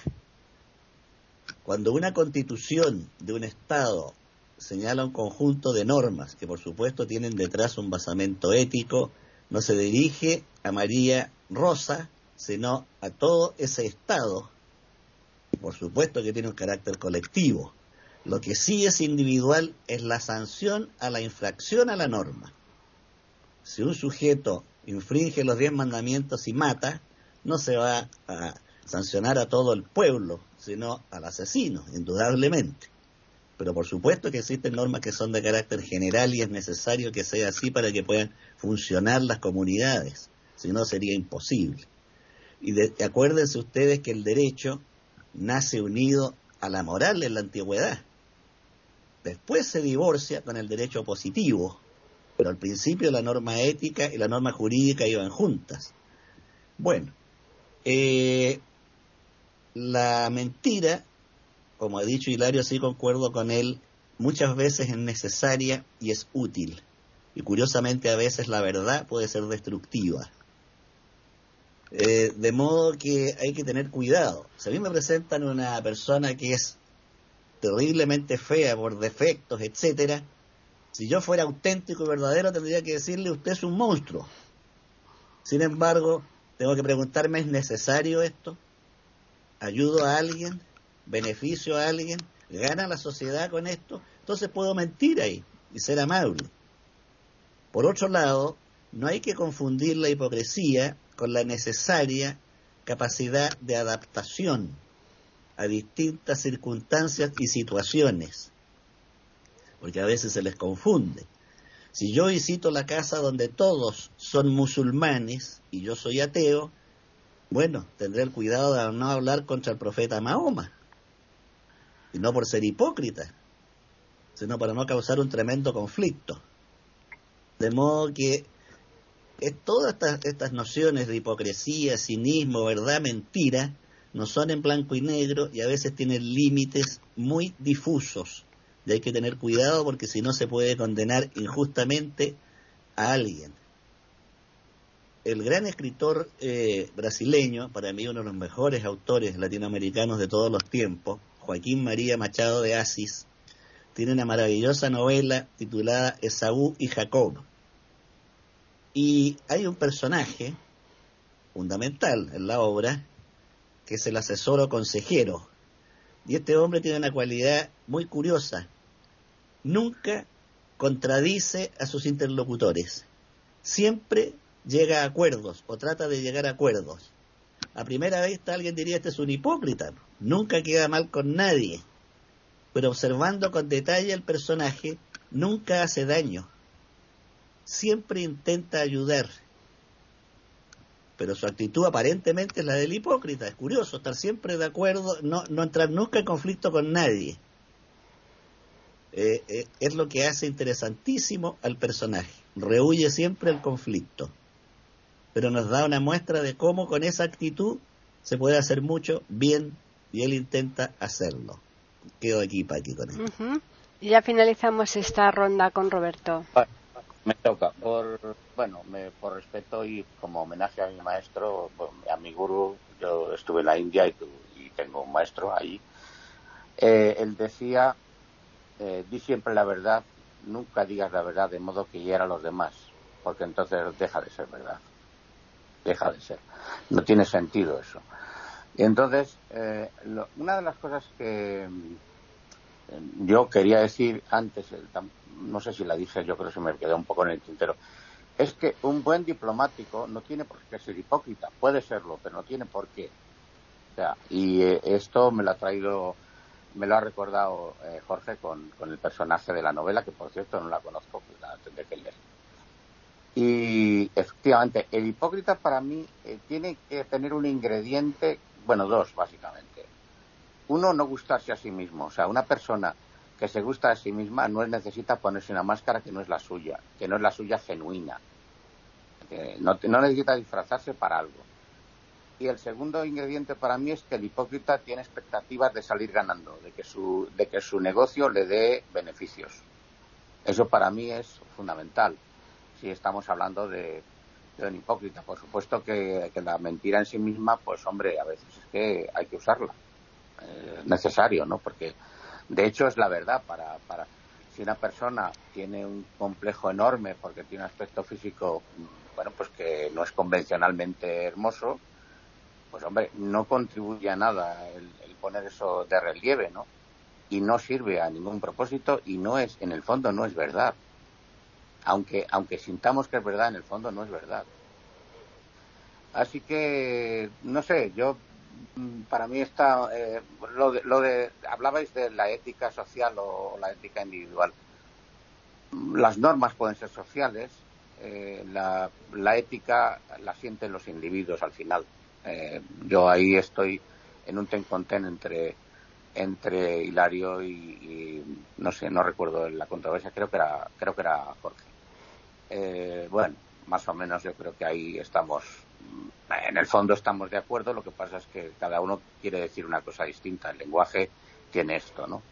Cuando una constitución de un Estado señala un conjunto de normas que por supuesto tienen detrás un basamento ético, no se dirige a María Rosa, sino a todo ese Estado. Por supuesto que tiene un carácter colectivo. Lo que sí es individual es la sanción a la infracción a la norma. Si un sujeto infringe los diez mandamientos y mata, no se va a sancionar a todo el pueblo, sino al asesino, indudablemente. Pero por supuesto que existen normas que son de carácter general y es necesario que sea así para que puedan funcionar las comunidades, si no sería imposible. Y de, acuérdense ustedes que el derecho nace unido a la moral en la antigüedad. Después se divorcia con el derecho positivo, pero al principio la norma ética y la norma jurídica iban juntas. Bueno, eh, la mentira como ha dicho Hilario, sí concuerdo con él, muchas veces es necesaria y es útil. Y curiosamente a veces la verdad puede ser destructiva. Eh, de modo que hay que tener cuidado. Si a mí me presentan una persona que es terriblemente fea por defectos, etcétera, si yo fuera auténtico y verdadero tendría que decirle: usted es un monstruo. Sin embargo, tengo que preguntarme: ¿es necesario esto? ¿Ayudo a alguien? ¿Beneficio a alguien? ¿Gana la sociedad con esto? Entonces puedo mentir ahí y ser amable. Por otro lado, no hay que confundir la hipocresía con la necesaria capacidad de adaptación a distintas circunstancias y situaciones, porque a veces se les confunde. Si yo visito la casa donde todos son musulmanes y yo soy ateo, bueno, tendré el cuidado de no hablar contra el profeta Mahoma, y no por ser hipócrita, sino para no causar un tremendo conflicto. De modo que es, todas estas, estas nociones de hipocresía, cinismo, verdad, mentira, no son en blanco y negro y a veces tienen límites muy difusos. Y hay que tener cuidado porque si no se puede condenar injustamente a alguien. El gran escritor eh, brasileño, para mí uno de los mejores autores latinoamericanos de todos los tiempos, Joaquín María Machado de Assis, tiene una maravillosa novela titulada Esaú y Jacob. Y hay un personaje fundamental en la obra, que es el asesor o consejero. Y este hombre tiene una cualidad muy curiosa. Nunca contradice a sus interlocutores. Siempre llega a acuerdos o trata de llegar a acuerdos. A primera vista alguien diría: este es un hipócrita. Nunca queda mal con nadie. Pero observando con detalle el personaje, nunca hace daño. Siempre intenta ayudar. Pero su actitud aparentemente es la del hipócrita. Es curioso, estar siempre de acuerdo, no, no entrar nunca en conflicto con nadie. Eh, eh, es lo que hace interesantísimo al personaje. Rehúye siempre el conflicto. Pero nos da una muestra de cómo con esa actitud se puede hacer mucho bien y él intenta hacerlo. Quedo aquí, Paqui, con esto. Uh-huh. Y ya finalizamos esta ronda con Roberto. Bueno, me toca. Por, bueno, me, por respeto y como homenaje a mi maestro, a mi gurú, yo estuve en la India y, tu, y tengo un maestro ahí. Eh, él decía, eh, di siempre la verdad, nunca digas la verdad de modo que hiera a los demás, porque entonces deja de ser verdad. Deja de ser. No tiene sentido eso. Y entonces, eh, lo, una de las cosas que eh, yo quería decir antes, el, no sé si la dije, yo creo que se me quedó un poco en el tintero, es que un buen diplomático no tiene por qué ser hipócrita, puede serlo, pero no tiene por qué. O sea, y eh, esto me lo ha traído, me lo ha recordado eh, Jorge con, con el personaje de la novela, que por cierto no la conozco, pues la tendré que leer. Y efectivamente, el hipócrita para mí eh, tiene que tener un ingrediente, bueno, dos básicamente. Uno, no gustarse a sí mismo. O sea, una persona que se gusta a sí misma no necesita ponerse una máscara que no es la suya, que no es la suya genuina. Que no, no necesita disfrazarse para algo. Y el segundo ingrediente para mí es que el hipócrita tiene expectativas de salir ganando, de que su, de que su negocio le dé beneficios. Eso para mí es fundamental. Si estamos hablando de, de un hipócrita, por supuesto que, que la mentira en sí misma, pues hombre, a veces es que hay que usarla, eh, necesario, ¿no? Porque de hecho es la verdad. Para, para si una persona tiene un complejo enorme porque tiene un aspecto físico, bueno, pues que no es convencionalmente hermoso, pues hombre, no contribuye a nada el, el poner eso de relieve, ¿no? Y no sirve a ningún propósito y no es, en el fondo no es verdad. Aunque, aunque sintamos que es verdad, en el fondo no es verdad. Así que, no sé, yo, para mí está, eh, lo de, lo de, hablabais de la ética social o, o la ética individual. Las normas pueden ser sociales, eh, la, la ética la sienten los individuos al final. Eh, yo ahí estoy en un ten con ten entre, entre Hilario y, y, no sé, no recuerdo la controversia, creo que era, creo que era Jorge. Eh, bueno, más o menos yo creo que ahí estamos, en el fondo estamos de acuerdo, lo que pasa es que cada uno quiere decir una cosa distinta. El lenguaje que en esto, ¿no?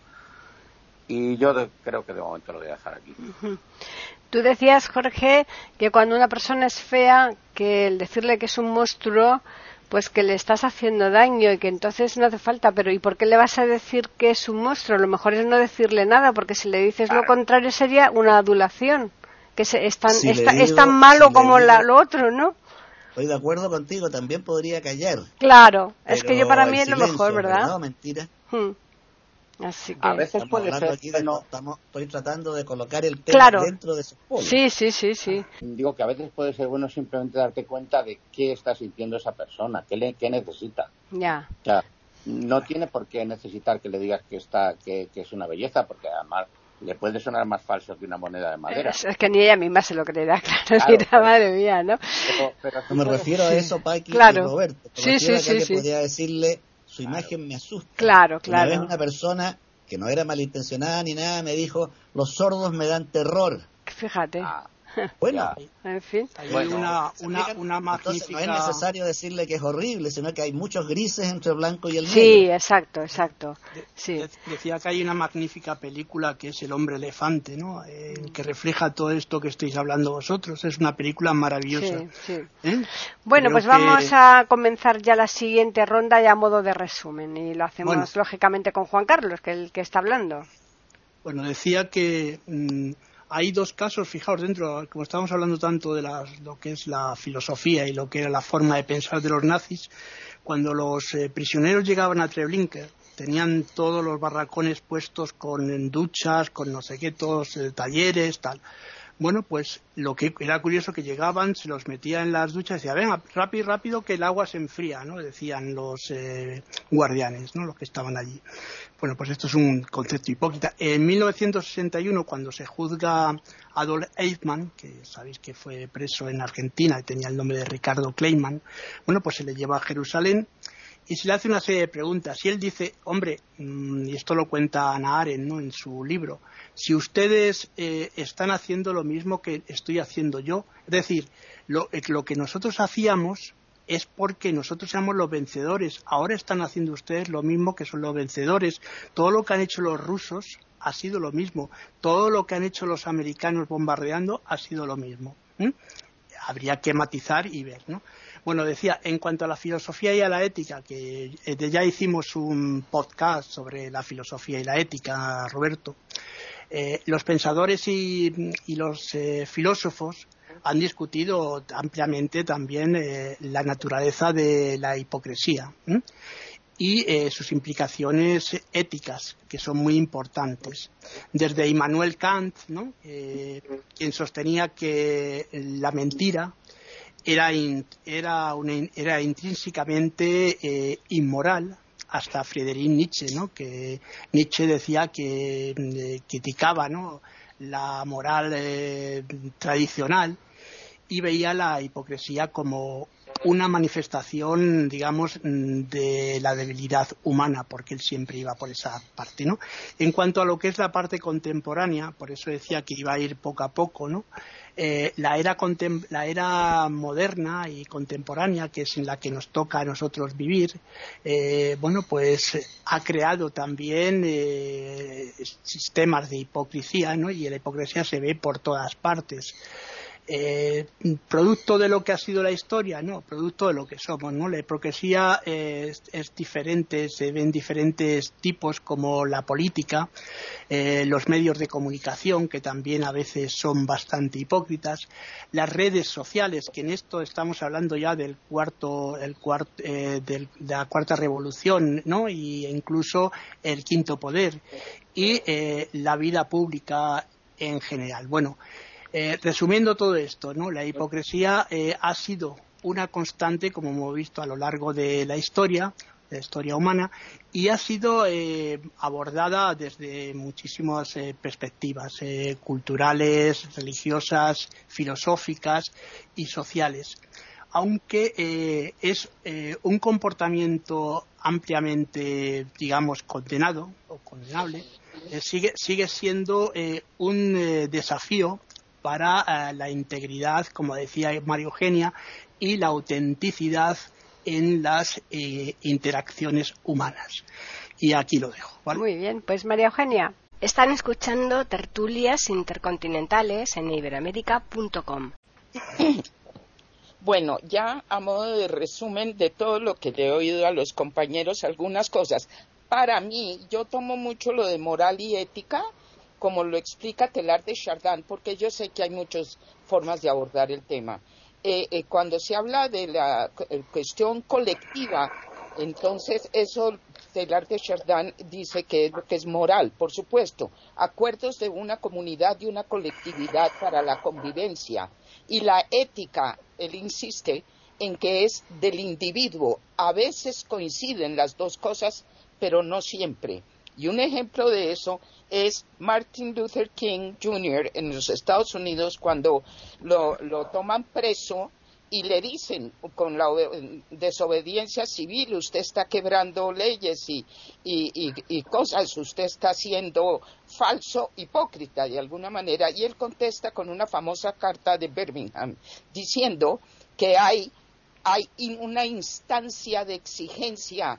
Y yo de, creo que de momento lo voy a dejar aquí. Uh-huh. Tú decías, Jorge, que cuando una persona es fea, que el decirle que es un monstruo, pues que le estás haciendo daño y que entonces no hace falta. Pero ¿y por qué le vas a decir que es un monstruo? Lo mejor es no decirle nada, porque si le dices claro. lo contrario sería una adulación, que se, es, tan, si es, digo, es tan malo si como digo, la, lo otro, ¿no? Estoy de acuerdo contigo, también podría callar. Claro, es que yo para mí es lo mejor, ¿verdad? ¿verdad? Mentira. Hmm. Así que a veces puede ser aquí de, no estamos, estoy tratando de colocar el tema claro. dentro de su polo. Sí, sí, sí, sí. Digo que a veces puede ser bueno simplemente darte cuenta de qué está sintiendo esa persona, qué, le, qué necesita. Ya. O sea, no tiene por qué necesitar que le digas que está que, que es una belleza, porque además le puede sonar más falso que una moneda de madera. Es, es que ni ella misma se lo creerá, claro, claro dirá, pero, madre mía, ¿no? Pero, pero no me refiero sí. a eso, Paqui claro. y Roberto. Sí, sí, sí, que sí. podría decirle, su imagen claro. me asusta. Claro, claro. Una vez una persona que no era malintencionada ni nada, me dijo, los sordos me dan terror. Fíjate. Ah, bueno, en fin. Hay bueno, una, una, una magnífica... Entonces, no es necesario decirle que es horrible, sino que hay muchos grises entre el blanco y el negro. Sí, exacto, exacto. Sí. De, decía que hay una magnífica película que es El hombre elefante, ¿no? Eh, que refleja todo esto que estáis hablando vosotros. Es una película maravillosa. Sí, sí. ¿Eh? Bueno, Creo pues que... vamos a comenzar ya la siguiente ronda ya a modo de resumen y lo hacemos bueno. lógicamente con Juan Carlos, que es el que está hablando. Bueno, decía que mmm, hay dos casos, fijaos, dentro, como estábamos hablando tanto de las, lo que es la filosofía y lo que era la forma de pensar de los nazis, cuando los eh, prisioneros llegaban a Treblinka, tenían todos los barracones puestos con duchas, con no sé qué, todos eh, talleres, tal. Bueno, pues lo que era curioso que llegaban, se los metía en las duchas y decía, venga, rápido, rápido, que el agua se enfría, ¿no? Decían los eh, guardianes, ¿no? Los que estaban allí. Bueno, pues esto es un concepto hipócrita. En mil novecientos sesenta y uno, cuando se juzga a Adolf Eichmann, que sabéis que fue preso en Argentina y tenía el nombre de Ricardo Kleiman, bueno, pues se le lleva a Jerusalén y se le hace una serie de preguntas. Y él dice, hombre, y esto lo cuenta Hannah Arendt, ¿no?, en su libro, si ustedes eh, están haciendo lo mismo que estoy haciendo yo, es decir, lo, lo que nosotros hacíamos es porque nosotros éramos los vencedores, ahora están haciendo ustedes lo mismo que son los vencedores, todo lo que han hecho los rusos ha sido lo mismo, todo lo que han hecho los americanos bombardeando ha sido lo mismo. ¿Mm? Habría que matizar y ver, ¿no? Bueno, decía, en cuanto a la filosofía y a la ética, que ya hicimos un podcast sobre la filosofía y la ética, Roberto, eh, los pensadores y, y los eh, filósofos han discutido ampliamente también eh, la naturaleza de la hipocresía ¿eh? y eh, sus implicaciones éticas, que son muy importantes. Desde Immanuel Kant, ¿no?, eh, quien sostenía que la mentira era, in, era, una, era intrínsecamente eh, inmoral, hasta Friedrich Nietzsche, ¿no?, que Nietzsche decía que eh, criticaba, ¿no?, la moral eh, tradicional y veía la hipocresía como una manifestación, digamos, de la debilidad humana, porque él siempre iba por esa parte, ¿no? En cuanto a lo que es la parte contemporánea, por eso decía que iba a ir poco a poco, ¿no? Eh, la era contem- la era moderna y contemporánea, que es en la que nos toca a nosotros vivir, eh, bueno, pues ha creado también eh, sistemas de hipocresía, ¿no? Y la hipocresía se ve por todas partes. Eh, producto de lo que ha sido la historia, no, producto de lo que somos, ¿no? La hipocresía es, es diferente, se ven diferentes tipos, como la política, eh, los medios de comunicación, que también a veces son bastante hipócritas, las redes sociales, que en esto estamos hablando ya del cuarto, el cuarto, eh, del, de la cuarta revolución, ¿no? Y incluso el quinto poder, y eh, la vida pública en general. Bueno, Eh, resumiendo todo esto, ¿no? La hipocresía eh, ha sido una constante, como hemos visto a lo largo de la historia, de la historia humana, y ha sido eh, abordada desde muchísimas eh, perspectivas eh, culturales, religiosas, filosóficas y sociales. Aunque eh, es eh, un comportamiento ampliamente, digamos, condenado o condenable, eh, sigue, sigue siendo eh, un eh, desafío para uh, la integridad, como decía María Eugenia, y la autenticidad en las eh, interacciones humanas. Y aquí lo dejo, ¿vale? Muy bien, pues María Eugenia. Están escuchando Tertulias Intercontinentales en iberoamérica punto com. Bueno, ya a modo de resumen de todo lo que le he oído a los compañeros, algunas cosas. Para mí, yo tomo mucho lo de moral y ética, como lo explica Teilhard de Chardin, porque yo sé que hay muchas formas de abordar el tema. Eh, eh, cuando se habla de la eh, cuestión colectiva, entonces eso Teilhard de Chardin dice que es lo que es moral, por supuesto, acuerdos de una comunidad y una colectividad para la convivencia. Y la ética, él insiste en que es del individuo. A veces coinciden las dos cosas, pero no siempre. Y un ejemplo de eso es Martin Luther King junior en los Estados Unidos, cuando lo, lo toman preso y le dicen con la desobediencia civil, usted está quebrando leyes y, y, y, y cosas, usted está siendo falso, hipócrita de alguna manera, y él contesta con una famosa carta de Birmingham diciendo que hay, hay una instancia de exigencia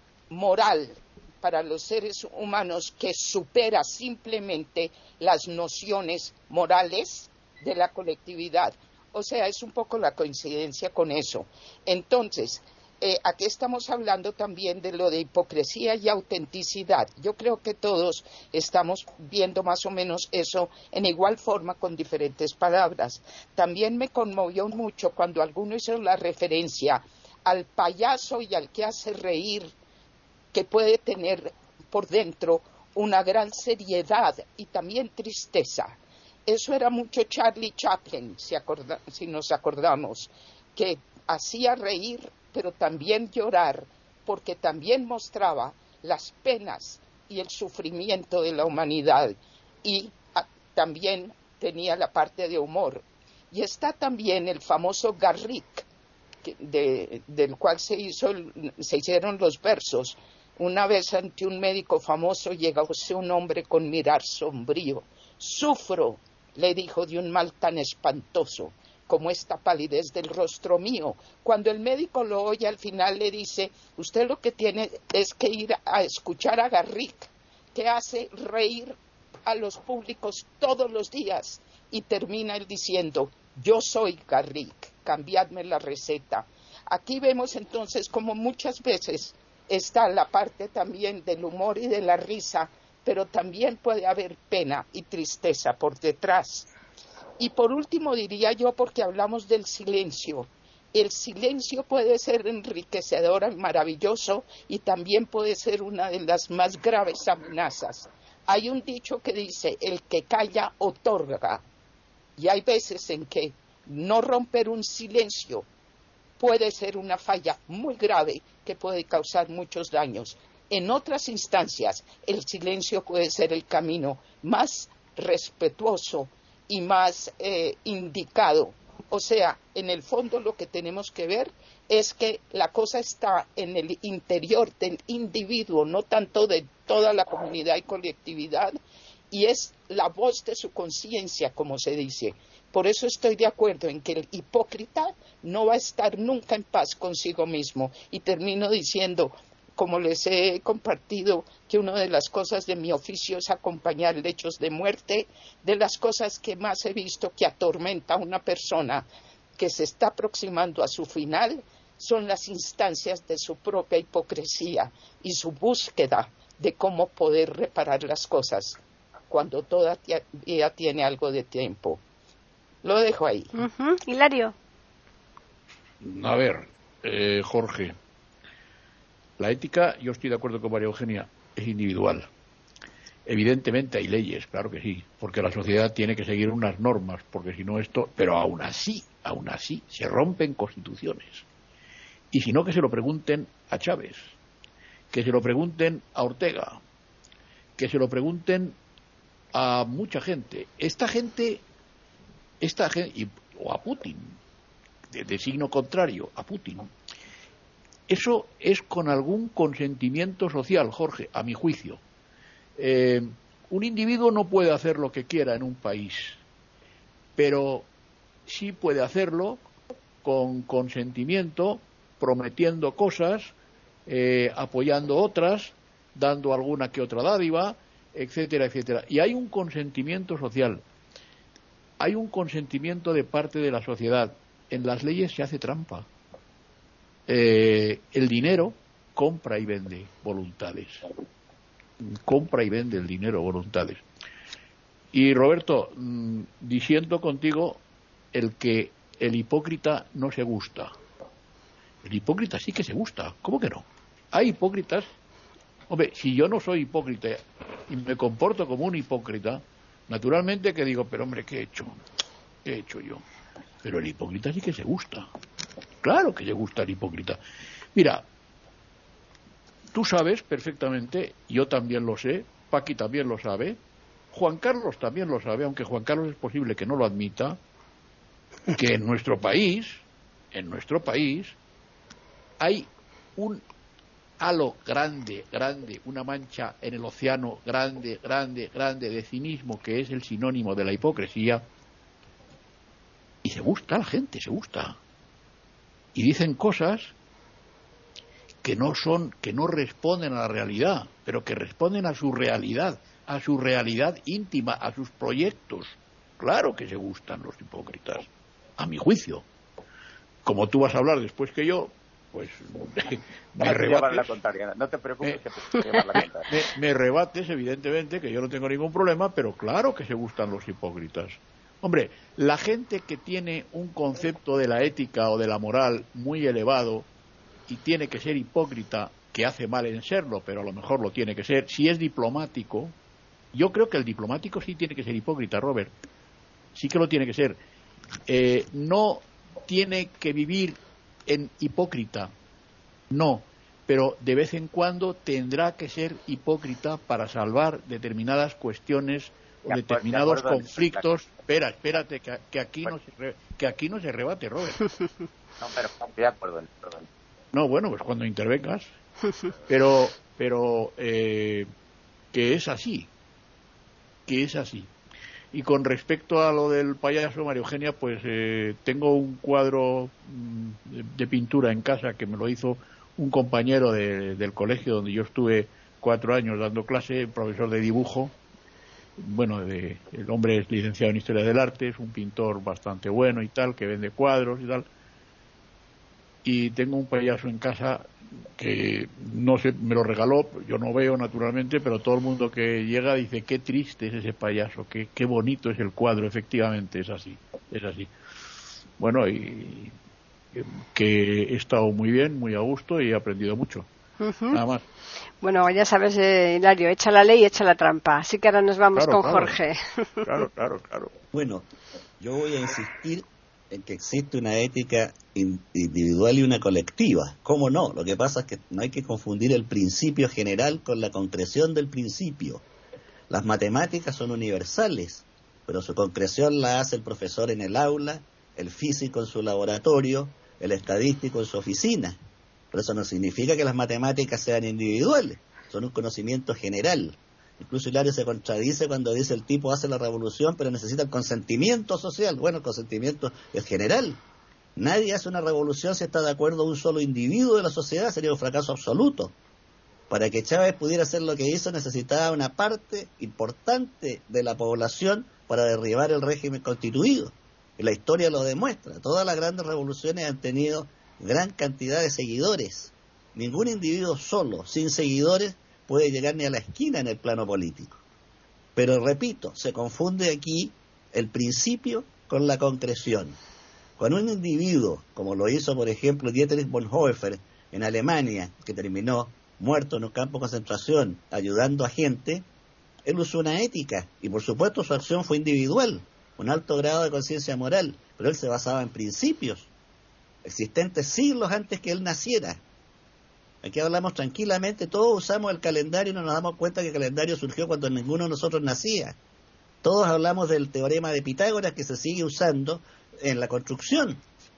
moral para los seres humanos que supera simplemente las nociones morales de la colectividad. O sea, es un poco la coincidencia con eso. Entonces, eh, aquí estamos hablando también de lo de hipocresía y autenticidad. Yo creo que todos estamos viendo más o menos eso en igual forma con diferentes palabras. También me conmovió mucho cuando alguno hizo la referencia al payaso y al que hace reír, que puede tener por dentro una gran seriedad y también tristeza. Eso era mucho Charlie Chaplin, si, acorda, si nos acordamos, que hacía reír, pero también llorar, porque también mostraba las penas y el sufrimiento de la humanidad, y a, también tenía la parte de humor. Y está también el famoso Garrick, que, de, del cual se, hizo, se hicieron los versos. Una vez ante un médico famoso llegóse un hombre con mirar sombrío. Sufro, le dijo, de un mal tan espantoso como esta palidez del rostro mío. Cuando el médico lo oye, al final le dice, usted lo que tiene es que ir a escuchar a Garrick, que hace reír a los públicos todos los días. Y termina él diciendo, yo soy Garrick, cambiadme la receta. Aquí vemos entonces como muchas veces está la parte también del humor y de la risa, pero también puede haber pena y tristeza por detrás. Y por último diría yo, porque hablamos del silencio, el silencio puede ser enriquecedor y maravilloso, y también puede ser una de las más graves amenazas. Hay un dicho que dice, el que calla otorga, y hay veces en que no romper un silencio puede ser una falla muy grave que puede causar muchos daños. En otras instancias, el silencio puede ser el camino más respetuoso y más eh, indicado. O sea, en el fondo lo que tenemos que ver es que la cosa está en el interior del individuo, no tanto de toda la comunidad y colectividad, y es la voz de su conciencia, como se dice. Por eso estoy de acuerdo en que el hipócrita no va a estar nunca en paz consigo mismo. Y termino diciendo, como les he compartido, que una de las cosas de mi oficio es acompañar lechos de muerte. De las cosas que más he visto que atormenta a una persona que se está aproximando a su final son las instancias de su propia hipocresía y su búsqueda de cómo poder reparar las cosas cuando todavía tiene algo de tiempo. Lo dejo ahí. Uh-huh. Hilario. A ver, eh, Jorge, la ética, yo estoy de acuerdo con María Eugenia, es individual. Evidentemente hay leyes, claro que sí, porque la sociedad tiene que seguir unas normas, porque si no esto, pero aún así, aún así, se rompen constituciones. Y si no, que se lo pregunten a Chávez, que se lo pregunten a Ortega, que se lo pregunten a mucha gente. Esta gente, esta gente, o a Putin, de, de signo contrario, a Putin. Eso es con algún consentimiento social, Jorge, a mi juicio. Eh, un individuo no puede hacer lo que quiera en un país, pero sí puede hacerlo con consentimiento, prometiendo cosas, eh, apoyando otras, dando alguna que otra dádiva, etcétera, etcétera. Y hay un consentimiento social, hay un consentimiento de parte de la sociedad. En las leyes se hace trampa. Eh, el dinero compra y vende voluntades. Compra y vende el dinero voluntades. Y Roberto, mmm, disiento contigo el que el hipócrita no se gusta. El hipócrita sí que se gusta. ¿Cómo que no? Hay hipócritas. Hombre, si yo no soy hipócrita y me comporto como un hipócrita, naturalmente que digo, pero hombre, ¿qué he hecho? ¿Qué he hecho yo? Pero el hipócrita sí que se gusta. Claro que se gusta el hipócrita. Mira, tú sabes perfectamente, yo también lo sé, Paqui también lo sabe, Juan Carlos también lo sabe, aunque Juan Carlos es posible que no lo admita, que en nuestro país, en nuestro país, hay un halo grande, grande, una mancha en el océano grande, grande, grande de cinismo, que es el sinónimo de la hipocresía, y se gusta la gente, se gusta. Y dicen cosas que no son, que no responden a la realidad, pero que responden a su realidad, a su realidad íntima, a sus proyectos. Claro que se gustan los hipócritas, a mi juicio. Como tú vas a hablar después que yo, pues me rebates, la contraria. No te preocupes, me, que llevar la contraria. Me, me rebates, evidentemente, que yo no tengo ningún problema, pero claro que se gustan los hipócritas. Hombre, la gente que tiene un concepto de la ética o de la moral muy elevado y tiene que ser hipócrita, que hace mal en serlo, pero a lo mejor lo tiene que ser, si es diplomático, yo creo que el diplomático sí tiene que ser hipócrita, Robert, sí que lo tiene que ser. Eh, no tiene que vivir en hipócrita, no, pero de vez en cuando tendrá que ser hipócrita para salvar determinadas cuestiones o determinados conflictos. Espera, espérate, que, que aquí no se re, que aquí no se rebate, Robert. No, pero estoy de acuerdo, perdón. No, bueno, pues cuando intervengas. Pero, pero eh, que es así, que es así. Y con respecto a lo del payaso, María Eugenia, pues eh, tengo un cuadro de, de pintura en casa que me lo hizo un compañero de, del colegio donde yo estuve cuatro años dando clase, profesor de dibujo. Bueno, de, el hombre es licenciado en Historia del Arte, es un pintor bastante bueno y tal, que vende cuadros y tal. Y tengo un payaso en casa que no sé, me lo regaló, yo no veo naturalmente, pero todo el mundo que llega dice qué triste es ese payaso, qué, qué bonito es el cuadro, efectivamente es así, es así. Bueno, y que he estado muy bien, muy a gusto y he aprendido mucho. Uh-huh. Nada más. Bueno, ya sabes, eh, Hilario, echa la ley y echa la trampa. Así que ahora nos vamos claro, con claro. Jorge. Claro, claro, claro. Bueno, yo voy a insistir en que existe una ética individual y una colectiva. ¿Cómo no? Lo que pasa es que no hay que confundir el principio general con la concreción del principio. Las matemáticas son universales, pero su concreción la hace el profesor en el aula, el físico en su laboratorio, el estadístico en su oficina. Pero eso no significa que las matemáticas sean individuales, son un conocimiento general. Incluso Hilario se contradice cuando dice el tipo hace la revolución pero necesita el consentimiento social. Bueno, el consentimiento es general. Nadie hace una revolución si está de acuerdo un solo individuo de la sociedad, sería un fracaso absoluto. Para que Chávez pudiera hacer lo que hizo necesitaba una parte importante de la población para derribar el régimen constituido. Y la historia lo demuestra. Todas las grandes revoluciones han tenido gran cantidad de seguidores. Ningún individuo solo, sin seguidores, puede llegar ni a la esquina en el plano político. Pero repito, se confunde aquí el principio con la concreción. Cuando un individuo, como lo hizo por ejemplo Dietrich Bonhoeffer en Alemania, que terminó muerto en un campo de concentración ayudando a gente, él usó una ética y por supuesto su acción fue individual, un alto grado de conciencia moral, pero él se basaba en principios existentes siglos antes que él naciera. Aquí hablamos tranquilamente, todos usamos el calendario y no nos damos cuenta que el calendario surgió cuando ninguno de nosotros nacía. Todos hablamos del teorema de Pitágoras que se sigue usando en la construcción,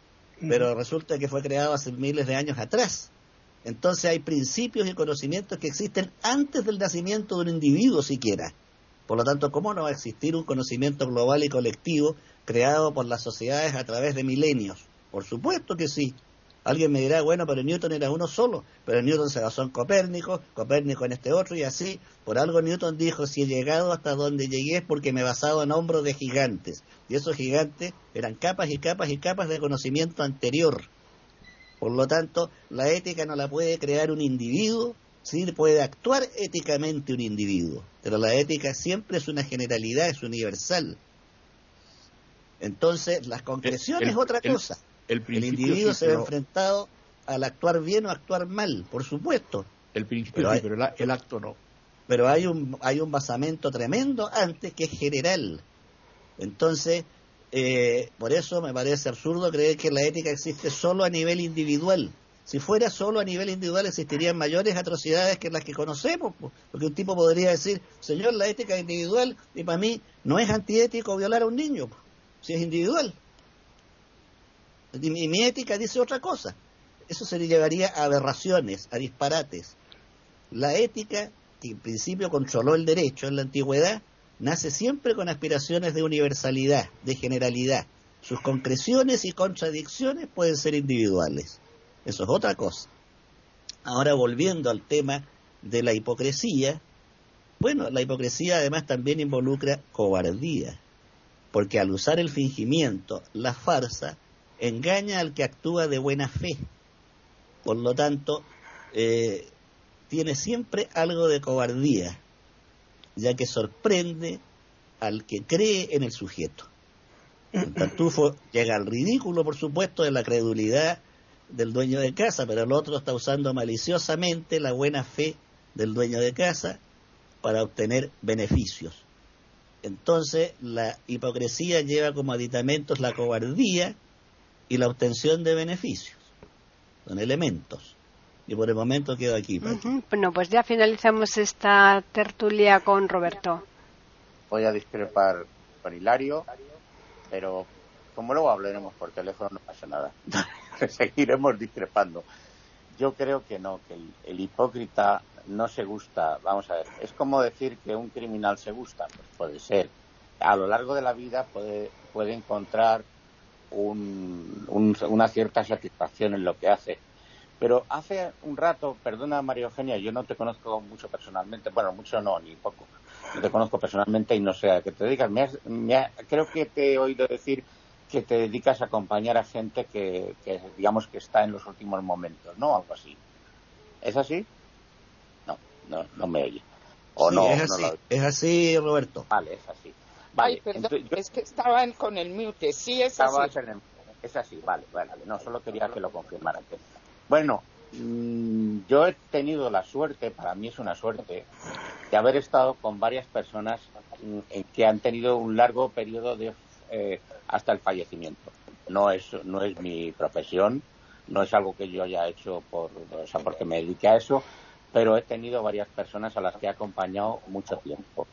pero resulta que fue creado hace miles de años atrás. Entonces hay principios y conocimientos que existen antes del nacimiento de un individuo siquiera. Por lo tanto, ¿cómo no va a existir un conocimiento global y colectivo creado por las sociedades a través de milenios? Por supuesto que sí. Alguien me dirá, bueno, pero Newton era uno solo, pero Newton se basó en Copérnico, Copérnico en este otro, y así. Por algo Newton dijo, si he llegado hasta donde llegué es porque me he basado en hombros de gigantes. Y esos gigantes eran capas y capas y capas de conocimiento anterior. Por lo tanto, la ética no la puede crear un individuo, sí puede actuar éticamente un individuo, pero la ética siempre es una generalidad, es universal. Entonces, las concreciones es otra el, cosa. El, el, el individuo sí, se ve pero... enfrentado al actuar bien o actuar mal, por supuesto. El principio pero, sí, hay, pero el, el acto no. Pero hay un hay un basamento tremendo antes que es general. Entonces, eh, por eso me parece absurdo creer que la ética existe solo a nivel individual. Si fuera solo a nivel individual existirían mayores atrocidades que las que conocemos, porque un tipo podría decir, señor, la ética es individual y para mí no es antiético violar a un niño, si es individual. Y mi, mi ética dice otra cosa. Eso se le llevaría a aberraciones, a disparates. La ética, que en principio controló el derecho en la antigüedad, nace siempre con aspiraciones de universalidad, de generalidad. Sus concreciones y contradicciones pueden ser individuales. Eso es otra cosa. Ahora, volviendo al tema de la hipocresía, bueno, la hipocresía además también involucra cobardía, porque al usar el fingimiento, la farsa, engaña al que actúa de buena fe. Por lo tanto, eh, tiene siempre algo de cobardía, ya que sorprende al que cree en el sujeto. El tartufo llega al ridículo, por supuesto, de la credulidad del dueño de casa, pero el otro está usando maliciosamente la buena fe del dueño de casa para obtener beneficios. Entonces, la hipocresía lleva como aditamentos la cobardía y la obtención de beneficios. Son elementos. Y por el momento quedo aquí. Uh-huh. Bueno, pues ya finalizamos esta tertulia con Roberto. Voy a discrepar con Hilario, pero como luego hablaremos por teléfono no pasa nada. Seguiremos discrepando. Yo creo que no, que el, el hipócrita no se gusta. Vamos a ver, es como decir que un criminal se gusta. Pues puede ser. A lo largo de la vida puede, puede encontrar un, un, una cierta satisfacción en lo que hace. Pero hace un rato, perdona María Eugenia, yo no te conozco mucho personalmente, bueno, mucho no, ni poco, no te conozco personalmente y no sé a qué te dedicas. Me has, me ha, creo que te he oído decir que te dedicas a acompañar a gente que, que, digamos, que está en los últimos momentos, ¿no? Algo así. ¿Es así? No, no, no me oye. O sí, no, es así, no lo... es así, Roberto. Vale, es así. Vale, Ay, perdón, entonces, yo... es que estaban con el mute, sí es Estabas así. En el... Es así, vale, vale, no, solo quería que lo confirmaran. Bueno, mmm, yo he tenido la suerte, para mí es una suerte, de haber estado con varias personas mmm, que han tenido un largo periodo de eh, hasta el fallecimiento. No es no es mi profesión, no es algo que yo haya hecho por, o sea, porque me dediqué a eso, pero he tenido varias personas a las que he acompañado mucho tiempo.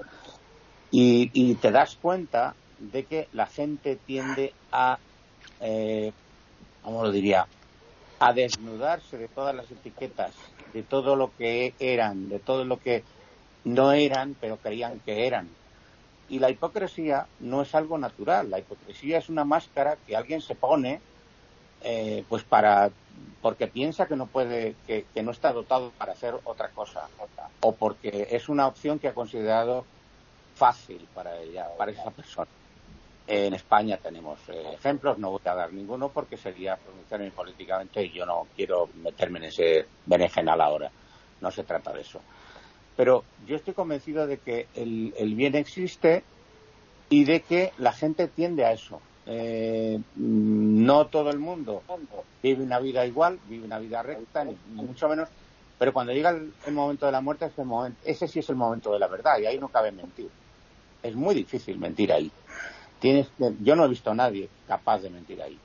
Y, y te das cuenta de que la gente tiende a, eh, ¿cómo lo diría?, a desnudarse de todas las etiquetas, de todo lo que eran, de todo lo que no eran, pero creían que eran. Y la hipocresía no es algo natural. La hipocresía es una máscara que alguien se pone, eh, pues para, porque piensa que no puede, que, que no está dotado para hacer otra cosa, o porque es una opción que ha considerado fácil para ella, para esa persona. En España tenemos eh, ejemplos, no voy a dar ninguno porque sería pronunciarme políticamente y yo no quiero meterme en ese berenjenal ahora. No se trata de eso. Pero yo estoy convencido de que el, el bien existe y de que la gente tiende a eso. Eh, no todo el mundo vive una vida igual, vive una vida recta, ni, ni mucho menos, pero cuando llega el, el momento de la muerte, ese, momento, ese sí es el momento de la verdad y ahí no cabe mentir. Es muy difícil mentir ahí. Tienes, yo no he visto a nadie capaz de mentir ahí.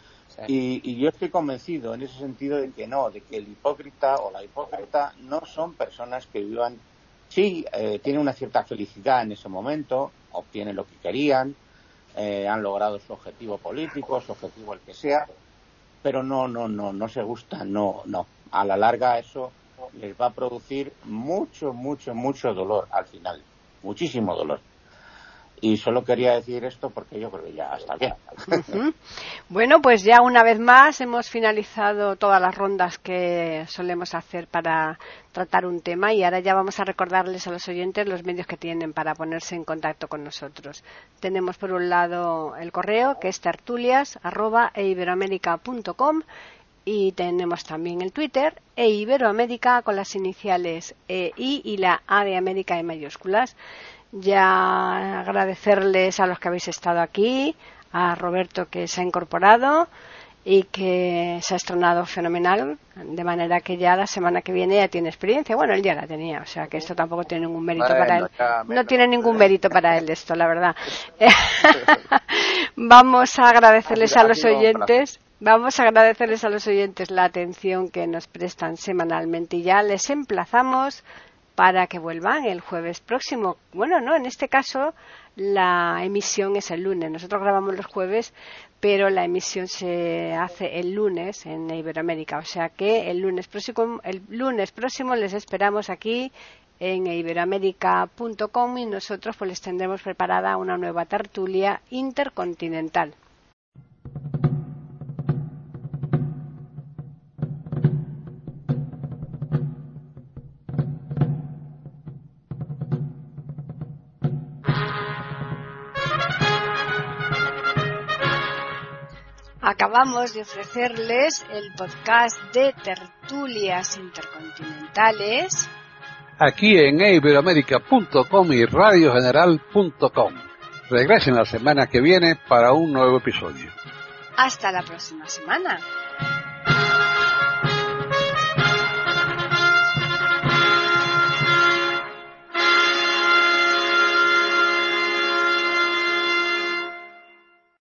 Y, y yo estoy convencido en ese sentido de que no, de que el hipócrita o la hipócrita no son personas que vivan, sí, eh, tienen una cierta felicidad en ese momento, obtienen lo que querían, eh, han logrado su objetivo político, su objetivo el que sea, pero no, no, no, no se gustan, no, no. A la larga eso les va a producir mucho, mucho, mucho dolor al final, muchísimo dolor. Y solo quería decir esto porque yo creo que ya está bien. Uh-huh. Bueno, pues ya una vez más hemos finalizado todas las rondas que solemos hacer para tratar un tema y ahora ya vamos a recordarles a los oyentes los medios que tienen para ponerse en contacto con nosotros. Tenemos por un lado el correo, que es tertulias arroba eiberoamerica punto com, y tenemos también el Twitter, eiberoamerica, con las iniciales E I y la A de América en mayúsculas. Ya agradecerles a los que habéis estado aquí, a Roberto, que se ha incorporado y que se ha estrenado fenomenal, de manera que ya la semana que viene ya tiene experiencia. Bueno, él ya la tenía, o sea que esto tampoco tiene ningún mérito bueno, para él. Ya, no tiene ningún mérito para él esto, la verdad. Vamos a agradecerles a los oyentes. Vamos a agradecerles a los oyentes la atención que nos prestan semanalmente y ya les emplazamos para que vuelvan el jueves próximo. Bueno, no, en este caso la emisión es el lunes. Nosotros grabamos los jueves, pero la emisión se hace el lunes en Iberoamérica. O sea que el lunes próximo, el lunes próximo les esperamos aquí en eiberoamerica punto com y nosotros pues les tendremos preparada una nueva tertulia intercontinental. Acabamos de ofrecerles el podcast de tertulias intercontinentales aquí en eiberoamerica punto com y radio general punto com. Regresen la semana que viene para un nuevo episodio. Hasta la próxima semana.